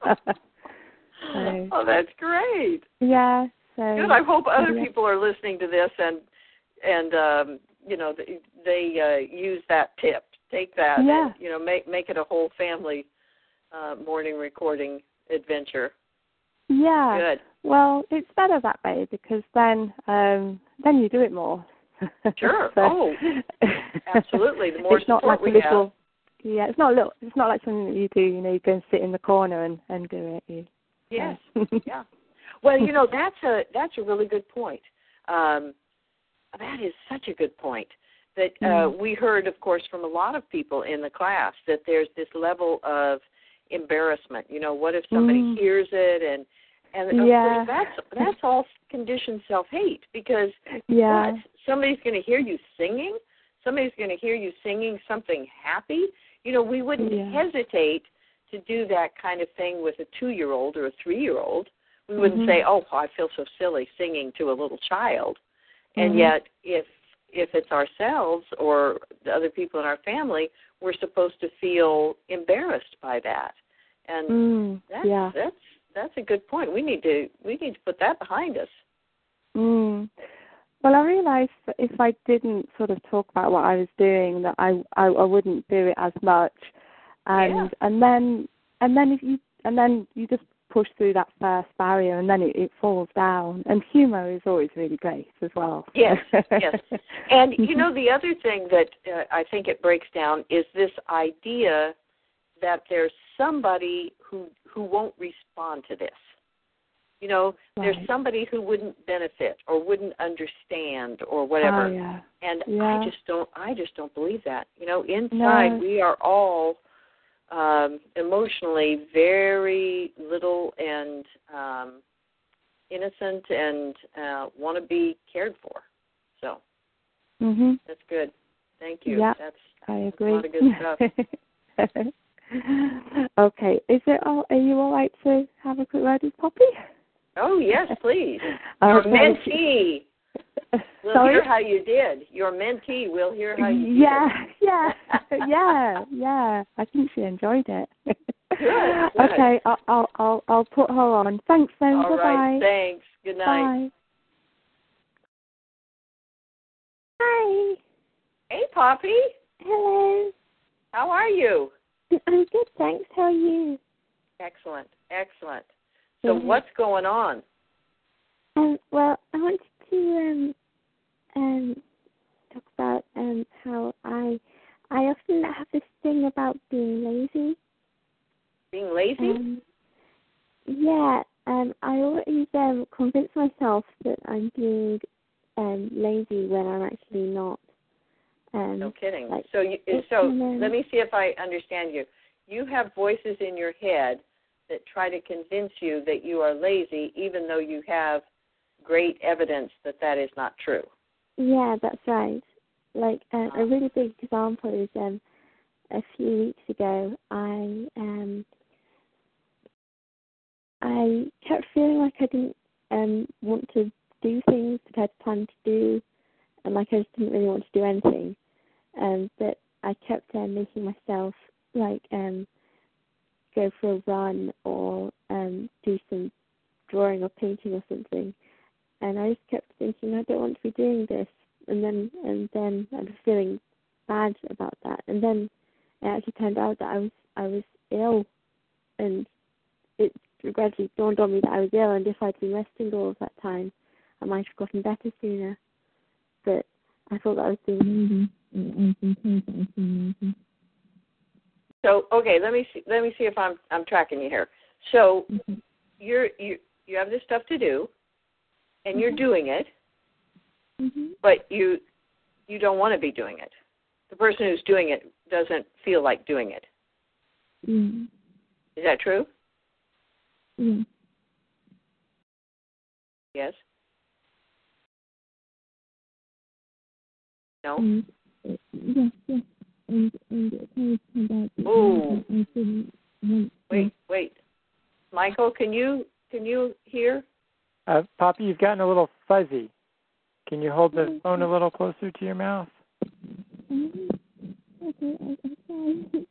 So, oh, that's great.
Yeah. So
good. I hope other
yeah.
people are listening to this and. And um, you know they, they uh, use that tip. Take that,
yeah.
and you know make make it a whole family uh, morning recording adventure.
Yeah.
Good.
Well, it's better that way because then um, then you do it more.
Sure.
So,
oh, absolutely. The more
it's
support
not like
we
a little,
have.
Yeah, it's not a little. It's not like something that you do. You know, you go and sit in the corner and, and do it. You,
yes. Yeah. Well, you know that's a that's a really good point. Um, That is such a good point that uh, mm. we heard, of course, from a lot of people in the class that there's this level of embarrassment. You know, what if somebody
mm.
hears it? And, and of
yeah.
course, that's that's all conditioned self-hate because
yeah.
what? Somebody's going to hear you singing. Somebody's going to hear you singing something happy. You know, we wouldn't
yeah.
hesitate to do that kind of thing with a two-year-old or a three-year-old. We wouldn't
mm-hmm.
say, oh, I feel so silly singing to a little child. And
mm-hmm.
yet, if if it's ourselves or the other people in our family, we're supposed to feel embarrassed by that. And
mm,
that's
yeah.
that's that's a good point. We need to we need to put that behind us.
Mm. Well, I realised that if I didn't sort of talk about what I was doing, that I I, I wouldn't do it as much. And
yeah.
and then and then if you and then you just push through that first barrier, and then it, it falls down. And humour is always really great as well.
Yes, yes. And, you know, the other thing that uh, I think it breaks down is this idea that there's somebody who, who won't respond to this. You know,
right.
there's somebody who wouldn't benefit or wouldn't understand or whatever.
Oh, yeah.
And
yeah.
I just don't I just don't believe that. You know, inside
no.
we are all Um, emotionally very little and um, innocent and uh, want to be cared for. So
mm-hmm.
that's good. Thank you.
Yeah,
that's,
I agree.
that's a lot of good stuff.
Okay. Is it all, are you all right to have a quick word with Poppy?
Oh, yes, please. Your
okay.
mentee. We'll
Sorry?
hear how you did. Your mentee, we'll hear how you
yeah,
did.
Yeah, yeah, yeah. I think she enjoyed it.
Good, good.
Okay, I'll, I'll, I'll, I'll put her on. Thanks, then.
All
Bye-bye.
right, thanks. Good night.
Bye. Hi.
Hey, Poppy.
Hello.
How are you?
I'm good, thanks. How are you?
Excellent, excellent. So
mm-hmm.
what's going on?
Um, well, I wanted to um, um, talk about um, how I I often have this thing about being lazy.
Being lazy?
Um, yeah, um, I always um, convince myself that I'm being um, lazy when I'm actually not. Um,
no kidding.
Like,
so you, so
then,
let me see if I understand you. You have voices in your head that try to convince you that you are lazy, even though you have great evidence that that is not true.
Yeah, that's right. Like um, a really big example is um, a few weeks ago, I um, I kept feeling like I didn't um, want to do things that I'd planned to do, didn't really want to do anything. Um, but I kept um, making myself like um, go for a run or um, do some drawing or painting or something. And I just kept thinking, I don't want to be doing this. And then and then I was feeling bad about that. And then it actually turned out that I was I was ill, and it gradually dawned on me that I was ill. And if I'd been resting all of that time, I might have gotten better sooner. But I thought that I was doing amazing.
So okay, let me see. Let me see if I'm I'm tracking you here. So mm-hmm. you're you you have this stuff to do, and mm-hmm. you're doing it, mm-hmm. but you you don't want to be doing it. The person who's doing it doesn't feel like doing it.
Mm-hmm.
Is that true?
Yeah.
Yes. No.
Mm-hmm. Yes. Yes. And, and it always turned out that
Ooh.
I didn't want to.
Wait, wait. Michael, can you can you hear?
Uh, Poppy, you've gotten a little fuzzy. Can you hold the phone a little closer to your mouth?
Okay, I'm sorry.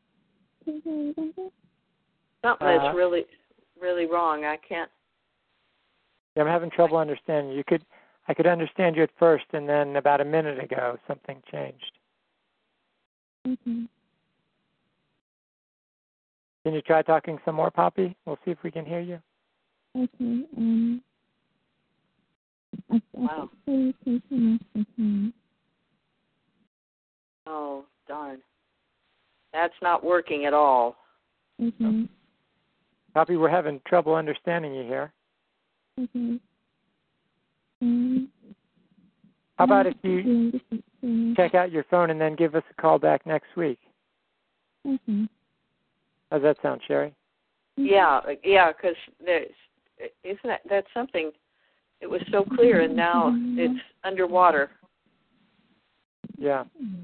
Something
Uh,
that's really, really wrong. I can't.
Yeah, I'm having trouble understanding. You could, I could understand you at first, and then about a minute ago, something changed.
Okay.
Can you try talking some more, Poppy? We'll see if we can hear you.
Okay. Um. I, I
wow.
Okay.
Oh, darn. That's not working at all.
Okay.
Poppy, we're having trouble understanding you here.
Okay. Um,
How about if you check out your phone and then give us a call back next week?
Okay.
How's that sound, Sherry?
Yeah, yeah, because there's, isn't that, that's something, it was so clear and now it's underwater.
Yeah.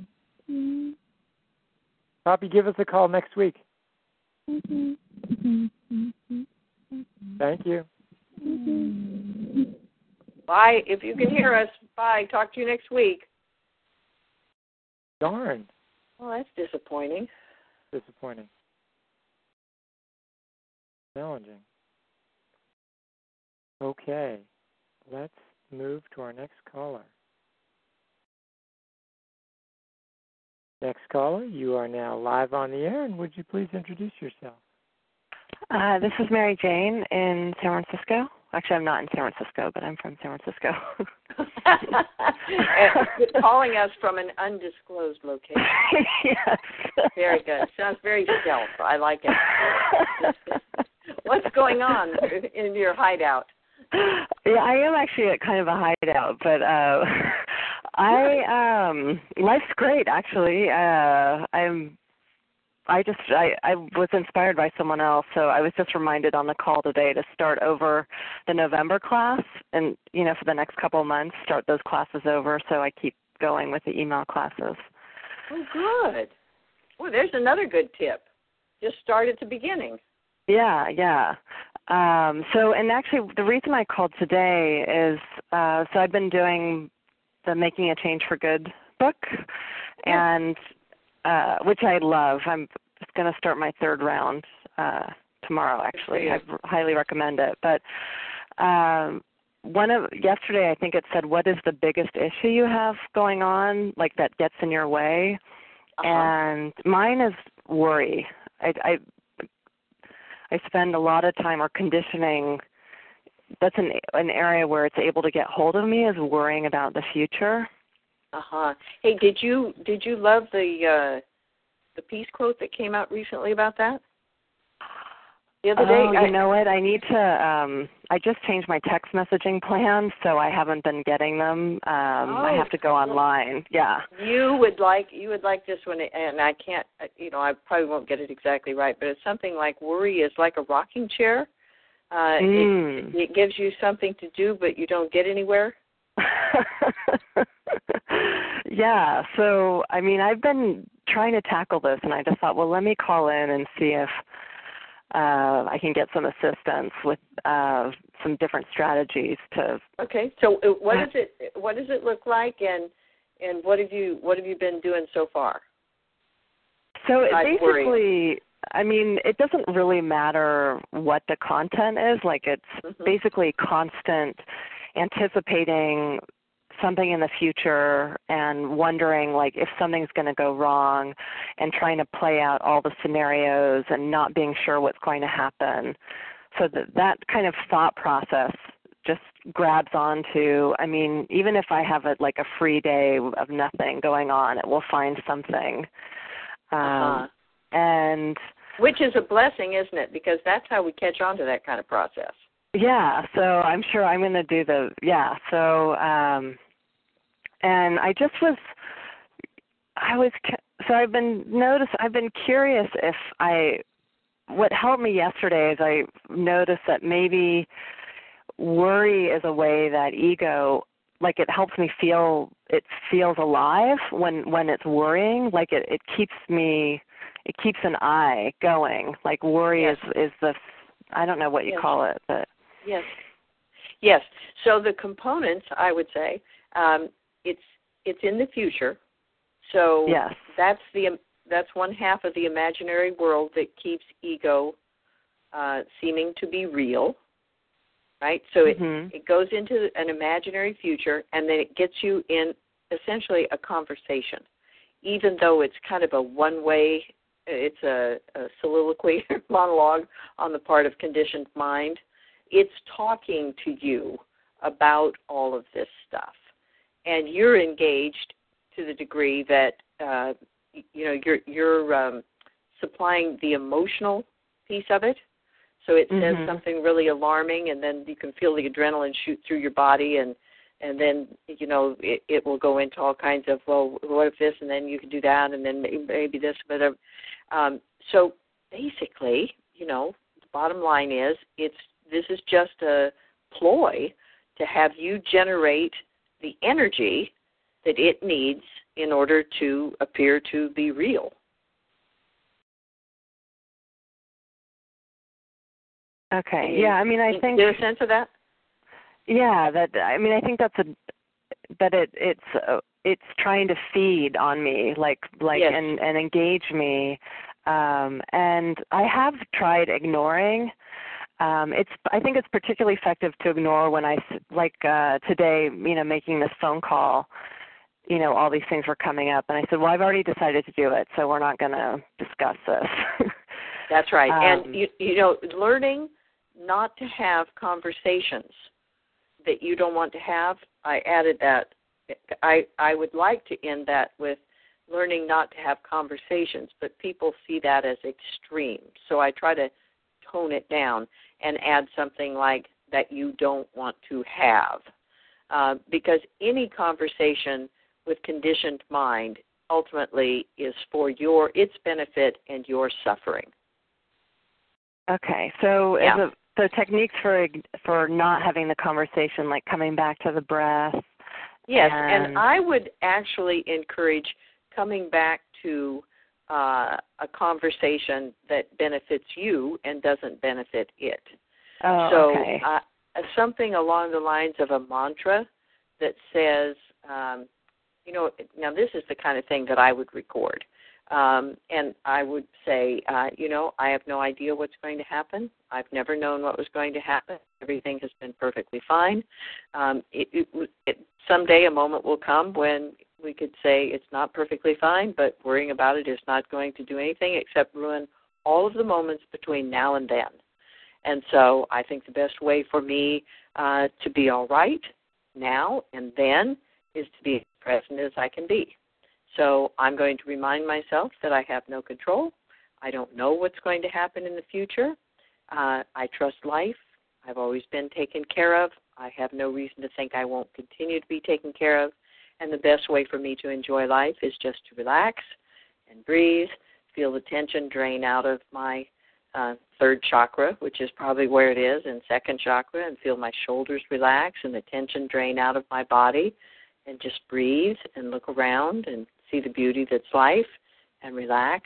Poppy, give us a call next week.
Okay.
Thank you.
Bye. If you can hear us, bye. Talk to you next week.
Darn.
Well, that's disappointing.
Disappointing. Challenging. Okay. Let's move to our next caller. Next caller, you are now live on the air, and would you please introduce yourself?
Uh, this is Mary Jane in San Francisco. Actually, I'm not in San Francisco, but I'm from San Francisco.
Calling us from an undisclosed location.
Yes.
Very good. Sounds very stealth. I like it. What's going on in your hideout?
Yeah, I am actually at kind of a hideout, but uh, I um, life's great actually. Uh, I'm. I just I, I was inspired by someone else, so I was just reminded on the call today to start over the November class, and you know for the next couple of months start those classes over. So I keep going with the email classes.
Oh, good. Well, there's another good tip. Just start at the beginning.
Yeah, yeah. Um, so, and actually, the reason I called today is uh, so I've been doing the Making a Change for Good book, yeah. and uh, which I love. I'm just going to start my third round uh, tomorrow. Actually, I highly recommend it. But um, one of yesterday, I think it said, "What is the biggest issue you have going on, like that gets in your way?" Uh-huh. And mine is worry. I, I I spend a lot of time or conditioning. That's an an area where it's able to get hold of me is worrying about the future.
Uh huh. Hey, did you did you love the uh, the peace quote that came out recently about that? The other day.
Oh, you
I,
know what? I need to. Um, I just changed my text messaging plan, so I haven't been getting them. Um,
oh,
I have to go online. Yeah.
You would like you would like this one, and I can't. You know, I probably won't get it exactly right, but it's something like worry is like a rocking chair. Uh,
mm.
it, it gives you something to do, but you don't get anywhere.
Yeah. So, I mean, I've been trying to tackle this, and I just thought, well, let me call in and see if uh, I can get some assistance with uh, some different strategies to.
Okay. So, what does it what does it look like, and And what have you what have you been doing so far?
So it
Besides
basically,
worrying.
I mean, it doesn't really matter what the content is. Like it's
Mm-hmm.
basically constant anticipating something in the future and wondering like if something's going to go wrong and trying to play out all the scenarios and not being sure what's going to happen. So that that kind of thought process just grabs onto, I mean, even if I have a, like a free day of nothing going on, it will find something. Um,
uh-huh.
And
which is a blessing, isn't it? Because that's how we catch on to that kind of process.
Yeah, so I'm sure I'm going to do the, yeah, so, um, and I just was, I was, so I've been notice, I've been curious if I, what helped me yesterday is I noticed that maybe worry is a way that ego, like it helps me feel, it feels alive when, when it's worrying, like it, it keeps me, it keeps an eye going, like worry
yes.
is, is the, I don't know what you
yes.
call it, but.
Yes. Yes. So the components, I would say, um, it's it's in the future. So
yes.
that's the that's one half of the imaginary world that keeps ego uh, seeming to be real, right? So
mm-hmm.
it it goes into an imaginary future, and then it gets you in essentially a conversation, even though it's kind of a one-way. It's a, a soliloquy monologue on the part of conditioned mind. It's talking to you about all of this stuff, and you're engaged to the degree that uh, you know you're you're um, supplying the emotional piece of it. So it says
mm-hmm.
something really alarming, and then you can feel the adrenaline shoot through your body, and and then you know it, it will go into all kinds of, well, what if this, and then you can do that, and then maybe this, whatever. Um, so basically, you know, the bottom line is it's. This is just a ploy to have you generate the energy that it needs in order to appear to be real.
Okay.
You,
yeah. I mean, I
you
think.
Get a sense of that?
Yeah. That. I mean, I think that's a. That it. It's. Uh, it's trying to feed on me, like, like,
yes.
and and engage me, um, and I have tried ignoring. Um, it's. I think it's particularly effective to ignore when I, like uh, today, you know, making this phone call, you know, all these things were coming up, and I said, well, I've already decided to do it, so we're not going to discuss this.
That's right.
Um,
and, you, you know, learning not to have conversations that you don't want to have, I added that. I, I would like to end that with learning not to have conversations, but people see that as extreme. So I try to tone it down and add something like that you don't want to have. Uh, because any conversation with conditioned mind ultimately is for your its benefit and your suffering.
Okay, so
yeah.
is it, so techniques for for not having the conversation, like coming back to the breath.
Yes,
and,
and I would actually encourage coming back to uh, a conversation that benefits you and doesn't benefit it.
Oh,
so,
okay.
uh, something along the lines of a mantra that says, um, you know, now this is the kind of thing that I would record. Um, and I would say, uh, you know, I have no idea what's going to happen. I've never known what was going to happen. Everything has been perfectly fine. Um, it, it, it, someday a moment will come when we could say it's not perfectly fine, but worrying about it is not going to do anything except ruin all of the moments between now and then. And so I think the best way for me uh, to be all right now and then is to be as present as I can be. So I'm going to remind myself that I have no control. I don't know what's going to happen in the future. Uh, I trust life. I've always been taken care of. I have no reason to think I won't continue to be taken care of. And the best way for me to enjoy life is just to relax and breathe, feel the tension drain out of my uh, third chakra, which is probably where it is, and second chakra, and feel my shoulders relax and the tension drain out of my body, and just breathe and look around and see the beauty that's life and relax.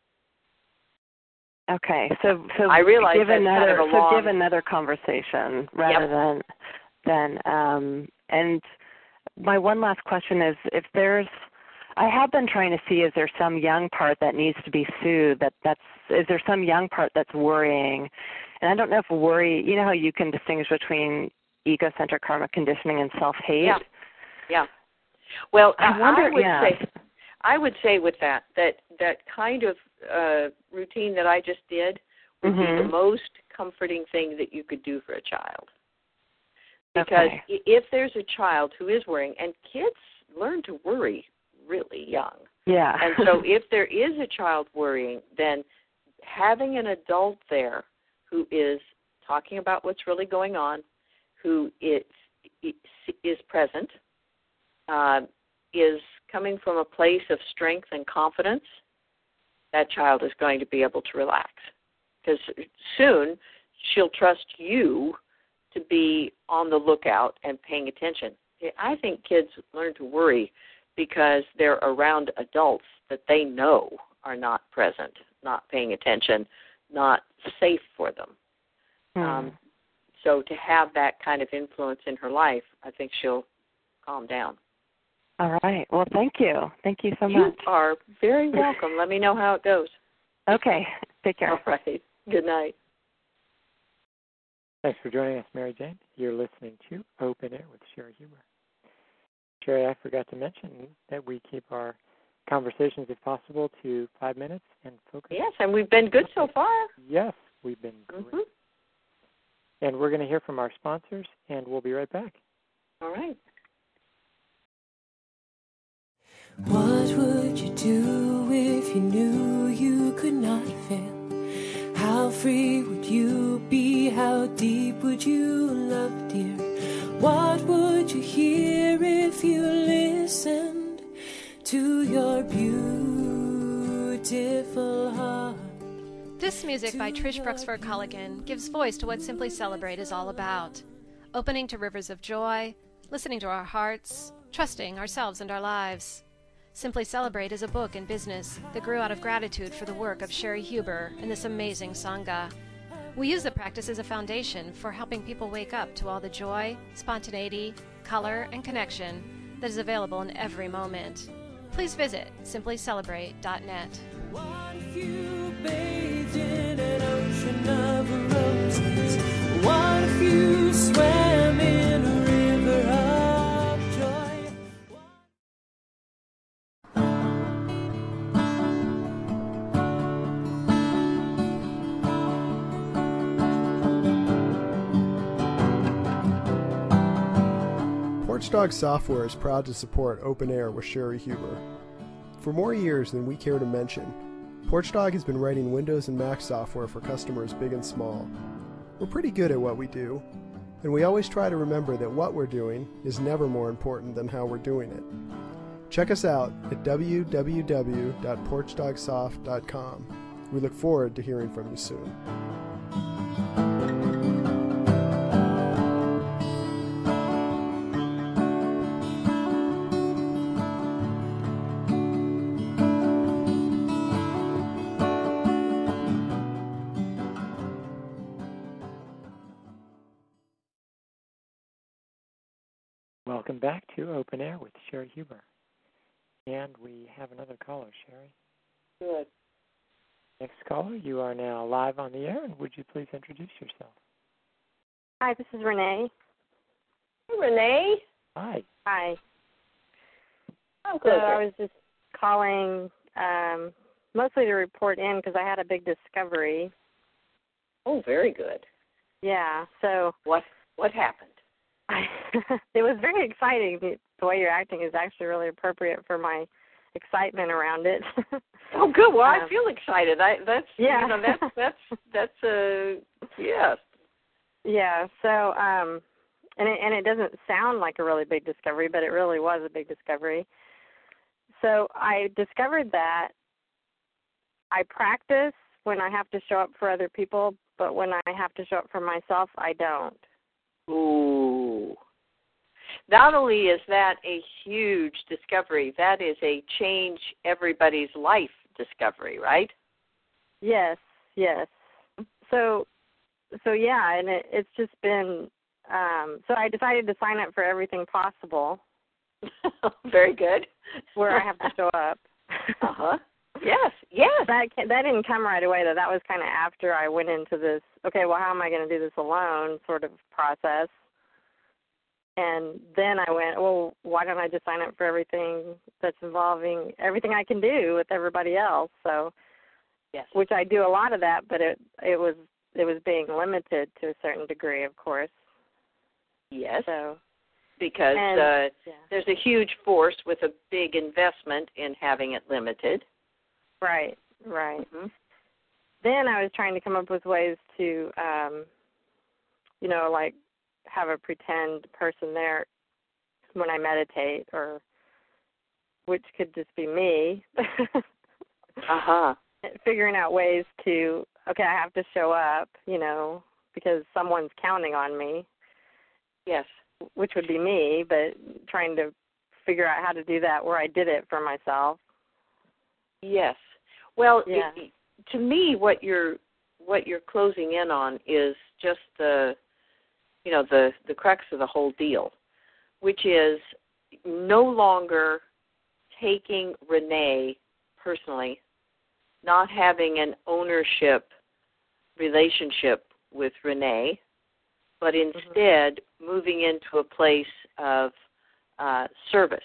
Okay, so so
I realize
give
that's
another
kind of a
so
long,
give another conversation rather
yep.
than than um and my one last question is if there's, I have been trying to see, is there some young part that needs to be soothed? That that's, is there some young part that's worrying? And I don't know if worry, you know how you can distinguish between egocentric karmic conditioning and self-hate?
Yeah. Yeah. Well,
I wonder,
I would
yeah.
say, I would say with that, that that kind of uh, routine that I just did would
mm-hmm.
be the most comforting thing that you could do for a child. Because
okay.
if there's a child who is worrying, and kids learn to worry really young.
Yeah.
And so if there is a child worrying, then having an adult there who is talking about what's really going on, who is, is present, uh, is coming from a place of strength and confidence, that child is going to be able to relax. Because soon she'll trust you to be on the lookout and paying attention. I think kids learn to worry because they're around adults that they know are not present, not paying attention, not safe for them.
Mm.
Um, so to have that kind of influence in her life, I think she'll calm down.
All right. Well, thank you. Thank you so
you
much.
You are very welcome. Let me know how it goes.
Okay. Take care.
All right. Good night.
Thanks for joining us, Mary Jane. You're listening to Open Air with Sherry Huber. Sherry, I forgot to mention that we keep our conversations, if possible, to five minutes and focus.
Yes, and we've been good so far.
Yes, we've been great.
Mm-hmm.
And we're going to hear from our sponsors, and we'll be right back.
All right.
What would you do if you knew you could not fail? How free would you be? How deep would you love, dear? What would you hear if you listened to your beautiful heart?
This music by Trish Bruxford Culligan gives voice to what Simply Celebrate is all about. Opening to rivers of joy, listening to our hearts, trusting ourselves and our lives. Simply Celebrate is a book and business that grew out of gratitude for the work of Sherry Huber and this amazing Sangha. We use the practice as a foundation for helping people wake up to all the joy, spontaneity, color, and connection that is available in every moment. Please visit simply celebrate dot net.
What if you bathed in an ocean of roses? What if you swam in a river of joy?
Porchdog Software is proud to support Open Air with Sherry Huber. For more years than we care to mention, Porchdog has been writing Windows and Mac software for customers big and small. We're pretty good at what we do, and we always try to remember that what we're doing is never more important than how we're doing it. Check us out at w w w dot porchdog soft dot com. We look forward to hearing from you soon.
Welcome back to Open Air with Sherry Huber. And we have another caller, Sherry.
Good.
Next caller, you are now live on the air, and would you please introduce yourself?
Hi, this is Renee.
Hey, Renee.
Hi.
Hi.
Oh,
so
good.
I was just calling um, mostly to report in because I had a big discovery.
Oh, very good.
Yeah, so...
What What happened?
I, it was very exciting. The, the way you're acting is actually really appropriate for my excitement around it.
Oh, good. Well,
um,
I feel excited. I that's
yeah.
you know that's that's that's a uh, yes.
Yeah. So um, and it, and it doesn't sound like a really big discovery, but it really was a big discovery. So I discovered that I practice when I have to show up for other people, but when I have to show up for myself, I don't.
Ooh. Not only is that a huge discovery, that is a change everybody's life discovery, right?
Yes, yes. So, so yeah, and it, it's just been, um, so I decided to sign up for Everything Possible,
Very good.
Where I have to show up.
Uh-huh. Yes, yes.
That that didn't come right away, though. That was kind of after I went into this, okay, well, how am I going to do this alone sort of process. And then I went, well, why don't I just sign up for everything that's involving everything I can do with everybody else? So,
yes,
which I do a lot of that, but it it was it was being limited to a certain degree, of course.
Yes.
So,
because
and,
uh,
yeah.
there's a huge force with a big investment in having it limited.
Right, right.
Mm-hmm.
Then I was trying to come up with ways to, um, you know, like have a pretend person there when I meditate, or which could just be me.
Uh-huh.
Figuring out ways to, okay, I have to show up, you know, because someone's counting on me.
Yes.
Which would be me, but trying to figure out how to do that where I did it for myself.
Yes. Well,
yeah.
it, to me, what you're what you're closing in on is just the, you know, the the crux of the whole deal, which is no longer taking Renee personally, not having an ownership relationship with Renee, but instead mm-hmm. moving into a place of uh, service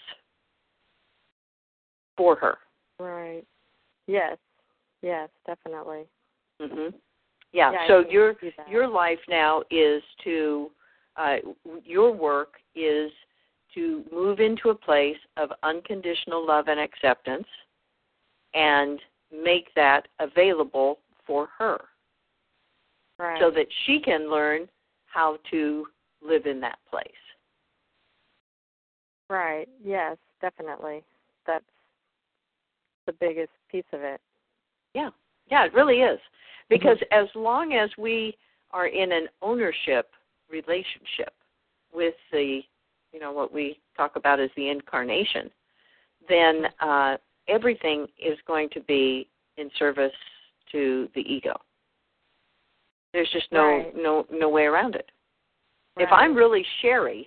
for her.
Right. Yes. Yes, definitely.
Mhm. Yeah.
yeah
so your your life now is to uh, your work is to move into a place of unconditional love and acceptance, and make that available for her,
right.
so that she can learn how to live in that place.
Right. Yes, definitely. That's the biggest piece of it.
Yeah. Yeah, it really is. Because mm-hmm. as long as we are in an ownership relationship with the, you know, what we talk about as the incarnation, then uh, everything is going to be in service to the ego. There's just no
right.
no no way around it.
Right.
If I'm really Sherry,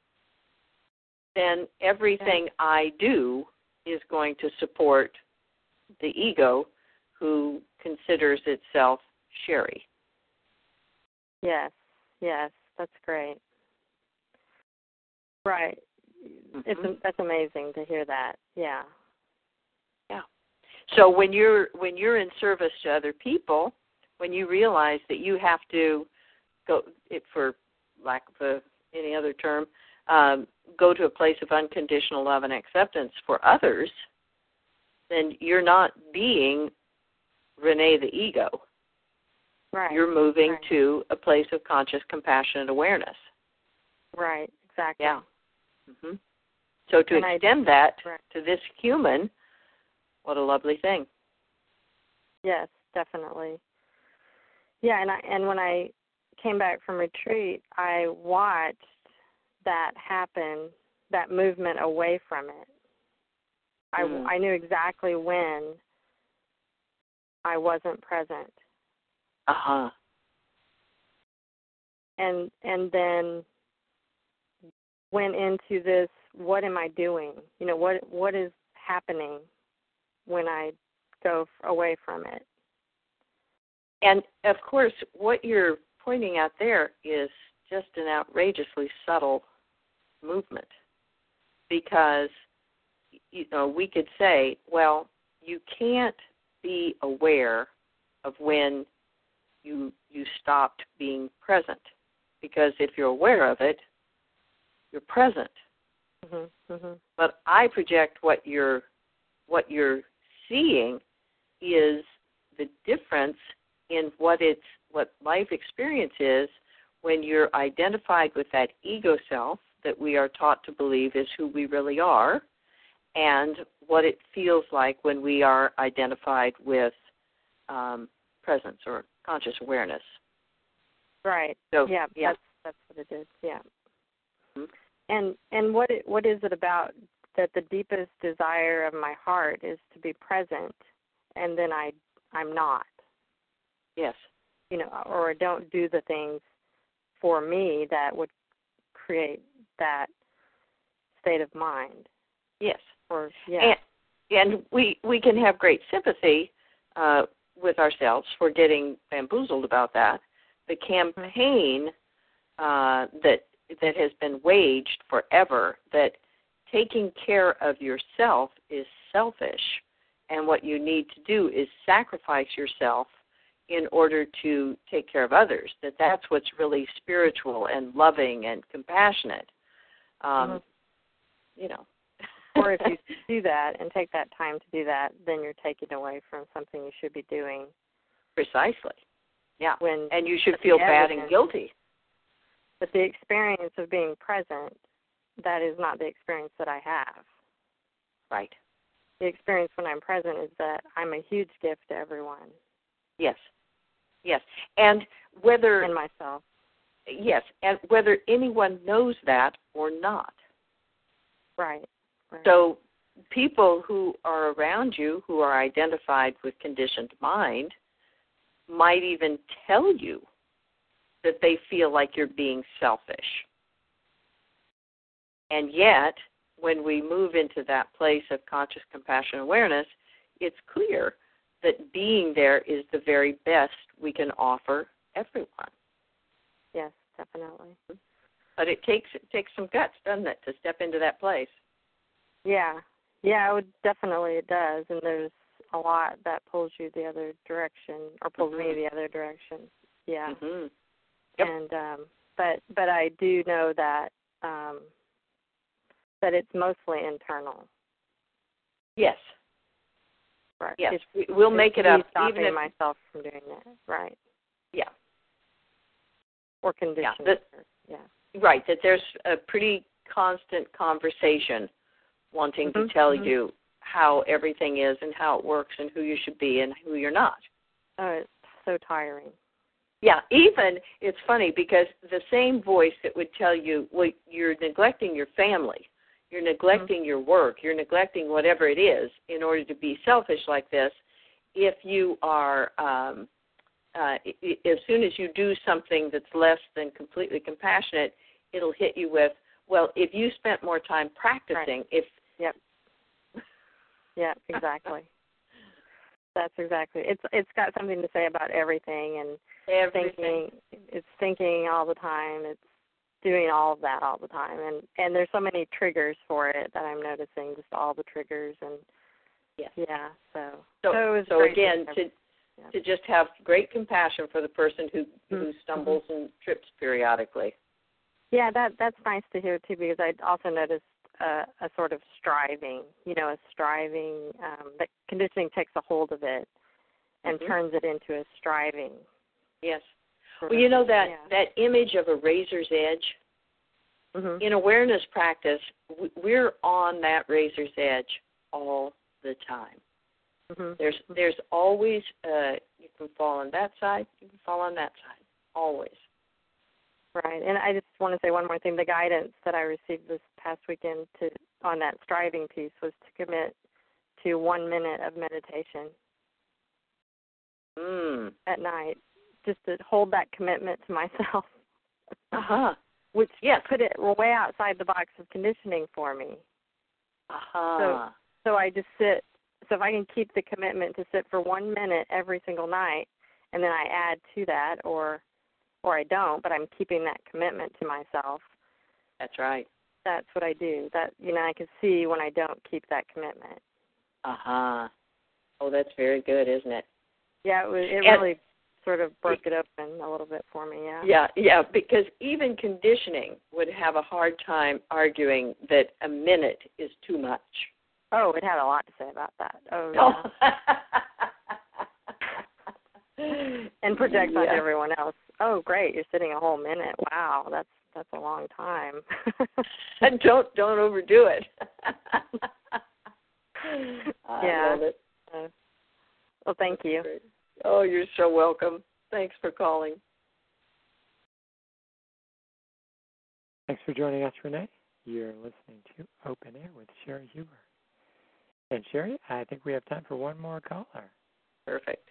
then everything yeah. I do is going to support the ego, who considers itself Sherry.
Yes, yes, that's great. Right. Mm-hmm. It's that's amazing to hear that. Yeah.
Yeah. So when you're when you're in service to other people, when you realize that you have to go, it, for lack of a, any other term, um, go to a place of unconditional love and acceptance for others, then you're not being Renee the ego.
Right.
You're moving
right.
to a place of conscious, compassionate awareness.
Right, exactly.
Yeah. Mm-hmm. So to
and
extend
I,
that
right.
to this human, what a lovely thing.
Yes, definitely. Yeah, and I and when I came back from retreat, I watched that happen, that movement away from it.
Mm.
I, I knew exactly when I wasn't present.
Uh-huh.
And and then went into this, what am I doing? You know, what what is happening when I go away from it?
And, of course, what you're pointing out there is just an outrageously subtle movement, because, you know, we could say, well, you can't be aware of when you you stopped being present, because if you're aware of it, you're present.
Mm-hmm, mm-hmm.
But I project what you're what you're seeing is the difference in what it's what life experience is when you're identified with that ego self that we are taught to believe is who we really are, and what it feels like when we are identified with um, presence or conscious awareness.
Right.
So,
yeah,
yeah.
That's, that's what it is. Yeah.
Mm-hmm.
And and what it, what is it about that the deepest desire of my heart is to be present, and then I I'm not.
Yes.
You know, or I don't do the things for me that would create that state of mind.
Yes.
Or yeah.
And, and we we can have great sympathy uh, with ourselves for getting bamboozled about that. The campaign uh, that that has been waged forever, that taking care of yourself is selfish, and what you need to do is sacrifice yourself in order to take care of others, that that's what's really spiritual and loving and compassionate. Um, mm-hmm. You know.
Or if you do that and take that time to do that, then you're taking away from something you should be doing.
Precisely. Yeah.
When
and you should feel bad and guilty.
But the experience of being present, that is not the experience that I have.
Right.
The experience when I'm present is that I'm a huge gift to everyone.
Yes. Yes. And whether...
And myself.
Yes. And whether anyone knows that or not.
Right. right.
So people who are around you who are identified with conditioned mind might even tell you that they feel like you're being selfish. And yet, when we move into that place of conscious compassion awareness, it's clear that being there is the very best we can offer everyone.
Yes, definitely.
But it takes it takes some guts, doesn't it, to step into that place?
Yeah. Yeah, it would, definitely it does. And there's a lot that pulls you the other direction, or pulls mm-hmm. me the other direction. Yeah.
Mm-hmm. Yep.
And um, but but I do know that um, that it's mostly internal.
Yes.
Right.
Yes.
It's,
we'll
it's
make it up.
Stopping
even if,
myself from doing it. Right.
Yeah.
Or conditioning.
Yeah. That,
yeah.
Right. That there's a pretty constant conversation wanting
mm-hmm.
to tell
mm-hmm.
you how everything is and how it works and who you should be and who you're not.
Oh, it's so tiring.
Yeah, even, it's funny because the same voice that would tell you, well, you're neglecting your family, you're neglecting mm-hmm. your work, you're neglecting whatever it is in order to be selfish like this, if you are, um, uh, as soon as you do something that's less than completely compassionate, it'll hit you with, well, if you spent more time practicing,
right.
if...
Yep. Yeah, exactly. That's exactly. It's it's got something to say about everything and
everything.
thinking. It's thinking all the time. It's doing all of that all the time, and and there's so many triggers for it that I'm noticing. Just all the triggers and
yes.
yeah. So
so,
so,
so again to
yeah.
to just have great compassion for the person who
mm-hmm.
who stumbles and trips periodically.
Yeah, that that's nice to hear too, because I also noticed a, a sort of striving, you know, a striving, um, that conditioning takes a hold of it and
mm-hmm.
turns it into a striving.
Yes. Well, you know that,
yeah.
that image of a razor's edge?
Mm-hmm.
In awareness practice, we're on that razor's edge all the time.
Mm-hmm.
There's there's always, uh, you can fall on that side, you can fall on that side, always.
Right, and I just want to say one more thing. The guidance that I received this past weekend to on that striving piece was to commit to one minute of meditation
mm.
at night, just to hold that commitment to myself.
Uh-huh.
Which
yes.
put it way outside the box of conditioning for me.
Uh-huh.
So, so I just sit. So if I can keep the commitment to sit for one minute every single night, and then I add to that, or or I don't, but I'm keeping that commitment to myself.
That's right.
That's what I do. That, you know, I can see when I don't keep that commitment.
Uh-huh. Oh, that's very good, isn't it?
Yeah, it, was, it
and,
really sort of broke it open a little bit for me, yeah.
Yeah, yeah, because even conditioning would have a hard time arguing that a minute is too much.
Oh, it had a lot to say about that. Oh, yeah.
Oh.
And project on
yeah.
everyone else. Oh, great! You're sitting a whole minute. Wow, that's that's a long time.
And don't don't overdo it. I
yeah.
love it.
Uh, well, thank
that's
you.
Great. Oh, you're so welcome. Thanks for calling.
Thanks for joining us, Renee. You're listening to Open Air with Sherry Huber. And Sherry, I think we have time for one more caller.
Perfect.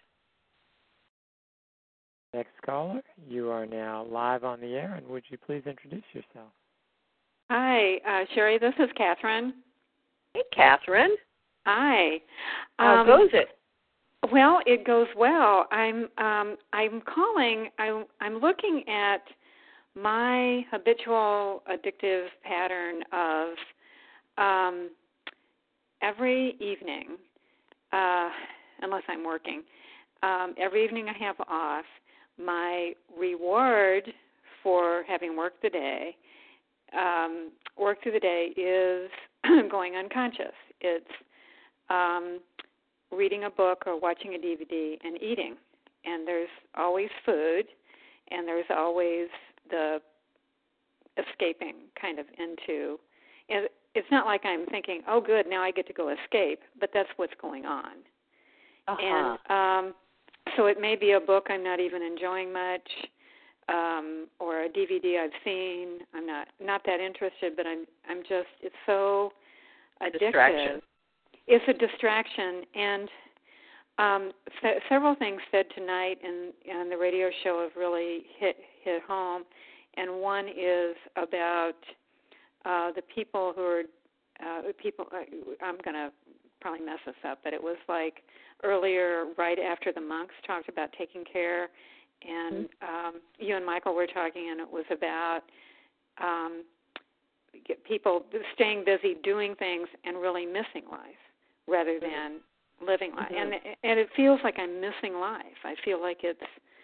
Next caller, you are now live on the air, and would you please introduce yourself?
Hi, uh, Sherry. This is Catherine.
Hey, Catherine.
Hi.
How
um,
goes it?
Well, it goes well. I'm um, I'm calling. I, I'm looking at my habitual addictive pattern of um, every evening, uh, unless I'm working. Um, every evening I have off. My reward for having worked the day, um, worked through the day, is going unconscious. It's um, reading a book or watching a D V D and eating. And there's always food, and there's always the escaping kind of into. And it's not like I'm thinking, oh, good, now I get to go escape, but that's what's going on.
Uh-huh.
And um, so it may be a book I'm not even enjoying much, um, or a D V D I've seen. I'm not not that interested, but I'm I'm just it's so addictive.
Distraction.
It's a distraction, and um, se- several things said tonight in, in the radio show have really hit hit home, and one is about uh, the people who are uh, people. Uh, I'm going to probably mess this up, but it was like earlier, right after the monks talked about taking care, and mm-hmm. um, you and Michael were talking, and it was about um, get people staying busy doing things and really missing life rather than living life. Mm-hmm. And and it feels like I'm missing life. I feel like it's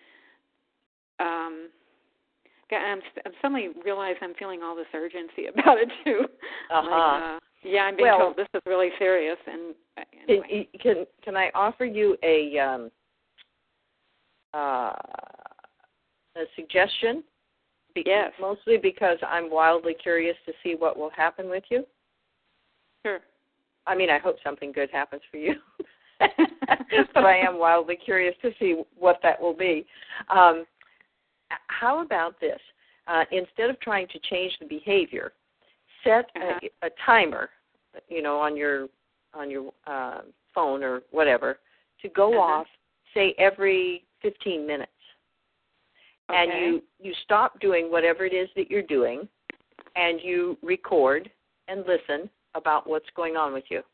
um I'm, I'm suddenly realize I'm feeling all this urgency about it too.
Uh-huh.
Like, uh, yeah, I'm being
well,
told this is really serious. And uh, anyway.
can, can can I offer you a um, uh, a suggestion? Be-
yes.
Mostly because I'm wildly curious to see what will happen with you.
Sure.
I mean, I hope something good happens for you. But I am wildly curious to see what that will be. Um, how about this? Uh, instead of trying to change the behavior, set uh-huh. a, a timer, you know, on your on your uh, phone or whatever, to go uh-huh. off, say every fifteen minutes, okay. and you you stop doing whatever it is that you're doing, and you record and listen about what's going on with you.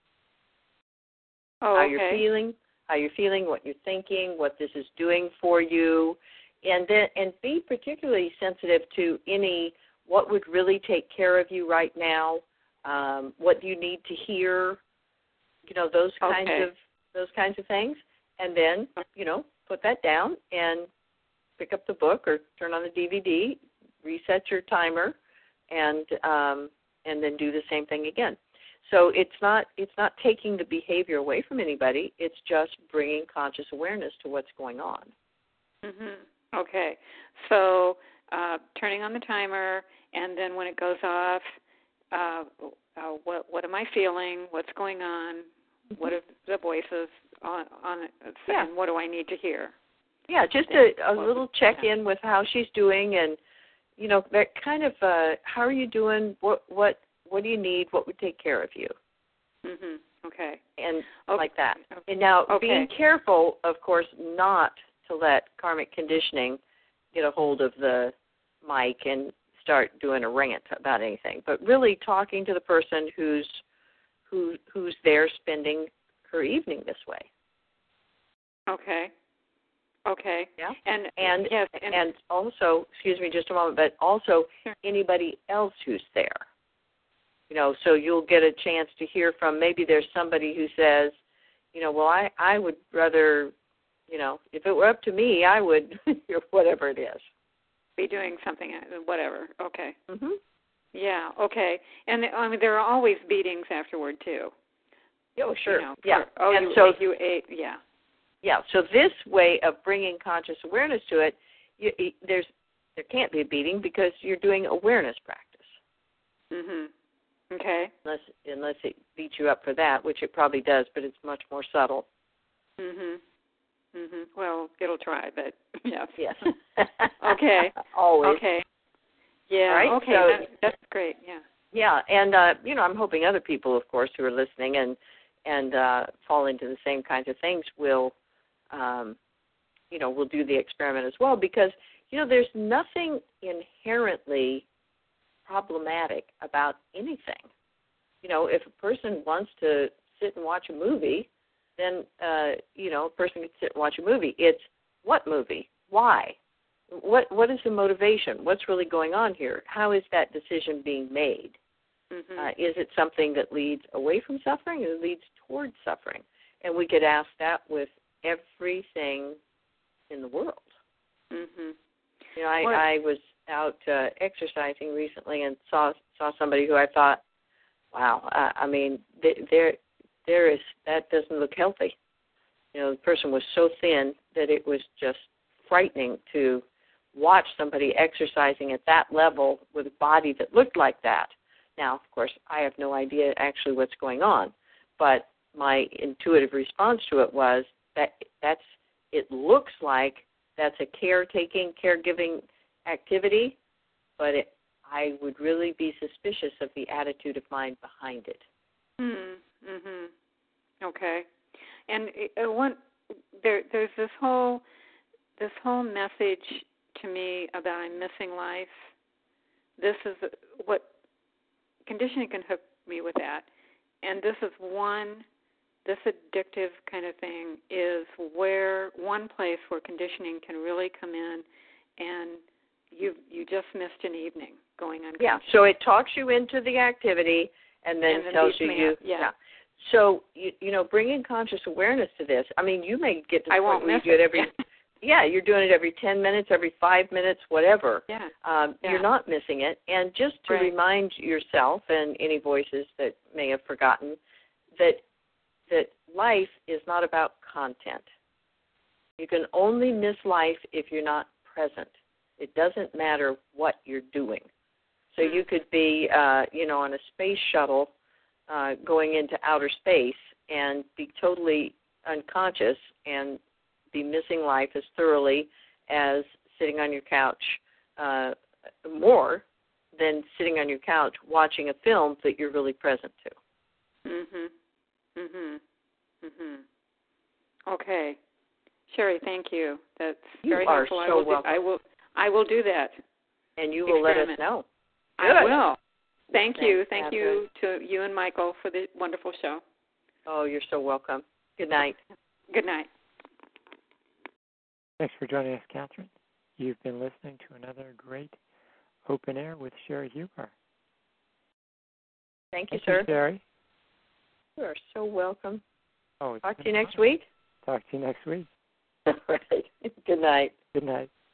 Oh,
how
okay.
you're feeling, how you're feeling, what you're thinking, what this is doing for you, and then and be particularly sensitive to any what would really take care of you right now, um, what do you need to hear, you know, those kinds
okay.
of those kinds of things, and then you know put that down and pick up the book or turn on the D V D, reset your timer, and um, and then do the same thing again. So it's not it's not taking the behavior away from anybody. It's just bringing conscious awareness to what's going on.
Mm-hmm. Okay. So uh, turning on the timer, and then when it goes off, uh, uh, what what am I feeling? What's going on? Mm-hmm. What are the voices on on it?
Yeah.
And what do I need to hear?
Yeah, just a, a little check-in with how she's doing, and you know, that kind of, uh, how are you doing? What what what do you need? What would take care of you?
Mhm. Okay.
And
okay.
like that. And now,
okay.
being careful, of course, not to let karmic conditioning get a hold of the mic and start doing a rant about anything, but really talking to the person who's who who's there spending her evening this way.
Okay. Okay.
Yeah.
And
and
yes, and,
and also, excuse me, just a moment, but also
sure.
anybody else who's there. You know, so you'll get a chance to hear from. Maybe there's somebody who says, you know, well, I I would rather, you know, if it were up to me, I would, or whatever it is,
be doing something, whatever. Okay.
Mhm.
Yeah. Okay. And I mean, there are always beatings afterward too.
Oh, sure.
You know,
yeah.
For, oh,
and
you,
so
you ate. Yeah.
Yeah, so this way of bringing conscious awareness to it, you, there's there can't be a beating because you're doing awareness practice.
Mhm. Okay.
Unless unless it beats you up for that, which it probably does, but it's much more subtle.
Mhm. Mhm. Well, it'll try, but yes.
Yes.
Okay.
Always.
Okay. Yeah.
All right,
okay.
so,
that, that's great. Yeah.
Yeah, and uh, you know, I'm hoping other people, of course, who are listening and and uh, fall into the same kinds of things will. Um, you know, we'll do the experiment as well because, you know, there's nothing inherently problematic about anything. You know, if a person wants to sit and watch a movie, then, uh, you know, a person can sit and watch a movie. It's what movie? Why? What What is the motivation? What's really going on here? How is that decision being made?
Mm-hmm.
Uh, is it something that leads away from suffering or leads towards suffering? And we get asked that with everything in the world.
Mm-hmm.
You know, I, I was out uh, exercising recently and saw saw somebody who I thought, wow, uh, I mean, th- there there is that doesn't look healthy. You know, the person was so thin that it was just frightening to watch somebody exercising at that level with a body that looked like that. Now, of course, I have no idea actually what's going on, but my intuitive response to it was that that's it looks like that's a caretaking, caregiving activity, but it, I would really be suspicious of the attitude of mind behind it.
Mm-hmm. Mm-hmm. Okay. And uh, one, there, there's this whole this whole message to me about I'm missing life. This is what conditioning can hook me with that, and this is one. This addictive kind of thing is where one place where conditioning can really come in, and you you just missed an evening going on.
Yeah. So it talks you into the activity, and then,
and then
tells you you.
Yeah.
yeah. So you you know, bringing conscious awareness to this. I mean, you may get to the
I
point
won't
where you
miss
do it
it.
every. Yeah, you're doing it every ten minutes, every five minutes, whatever.
Yeah.
Um,
yeah.
You're not missing it. And just to
right.
remind yourself and any voices that may have forgotten that that life is not about content. You can only miss life if you're not present. It doesn't matter what you're doing. So you could be, uh, you know, on a space shuttle uh, going into outer space and be totally unconscious and be missing life as thoroughly as sitting on your couch, uh, more than sitting on your couch watching a film that you're really present to.
Mhm. Mhm. Mhm. Okay, Sherry, thank you. That's
you
very
are
helpful.
So
I will.
welcome.
Do, I will. I will do that.
And you will
Experiment.
let us know.
I
Good.
will. Thank
Thanks,
you. Thank
Catherine.
you to you and Michael for the wonderful show.
Oh, you're so welcome. Good night.
Good night.
Thanks for joining us, Catherine. You've been listening to another great Open Air with Sherry Huber.
Thank you,
Thank
sir.
You, Sherry.
You are so welcome.
Oh,
Talk to you next week.
Talk to you next week.
All right. Good night.
Good night.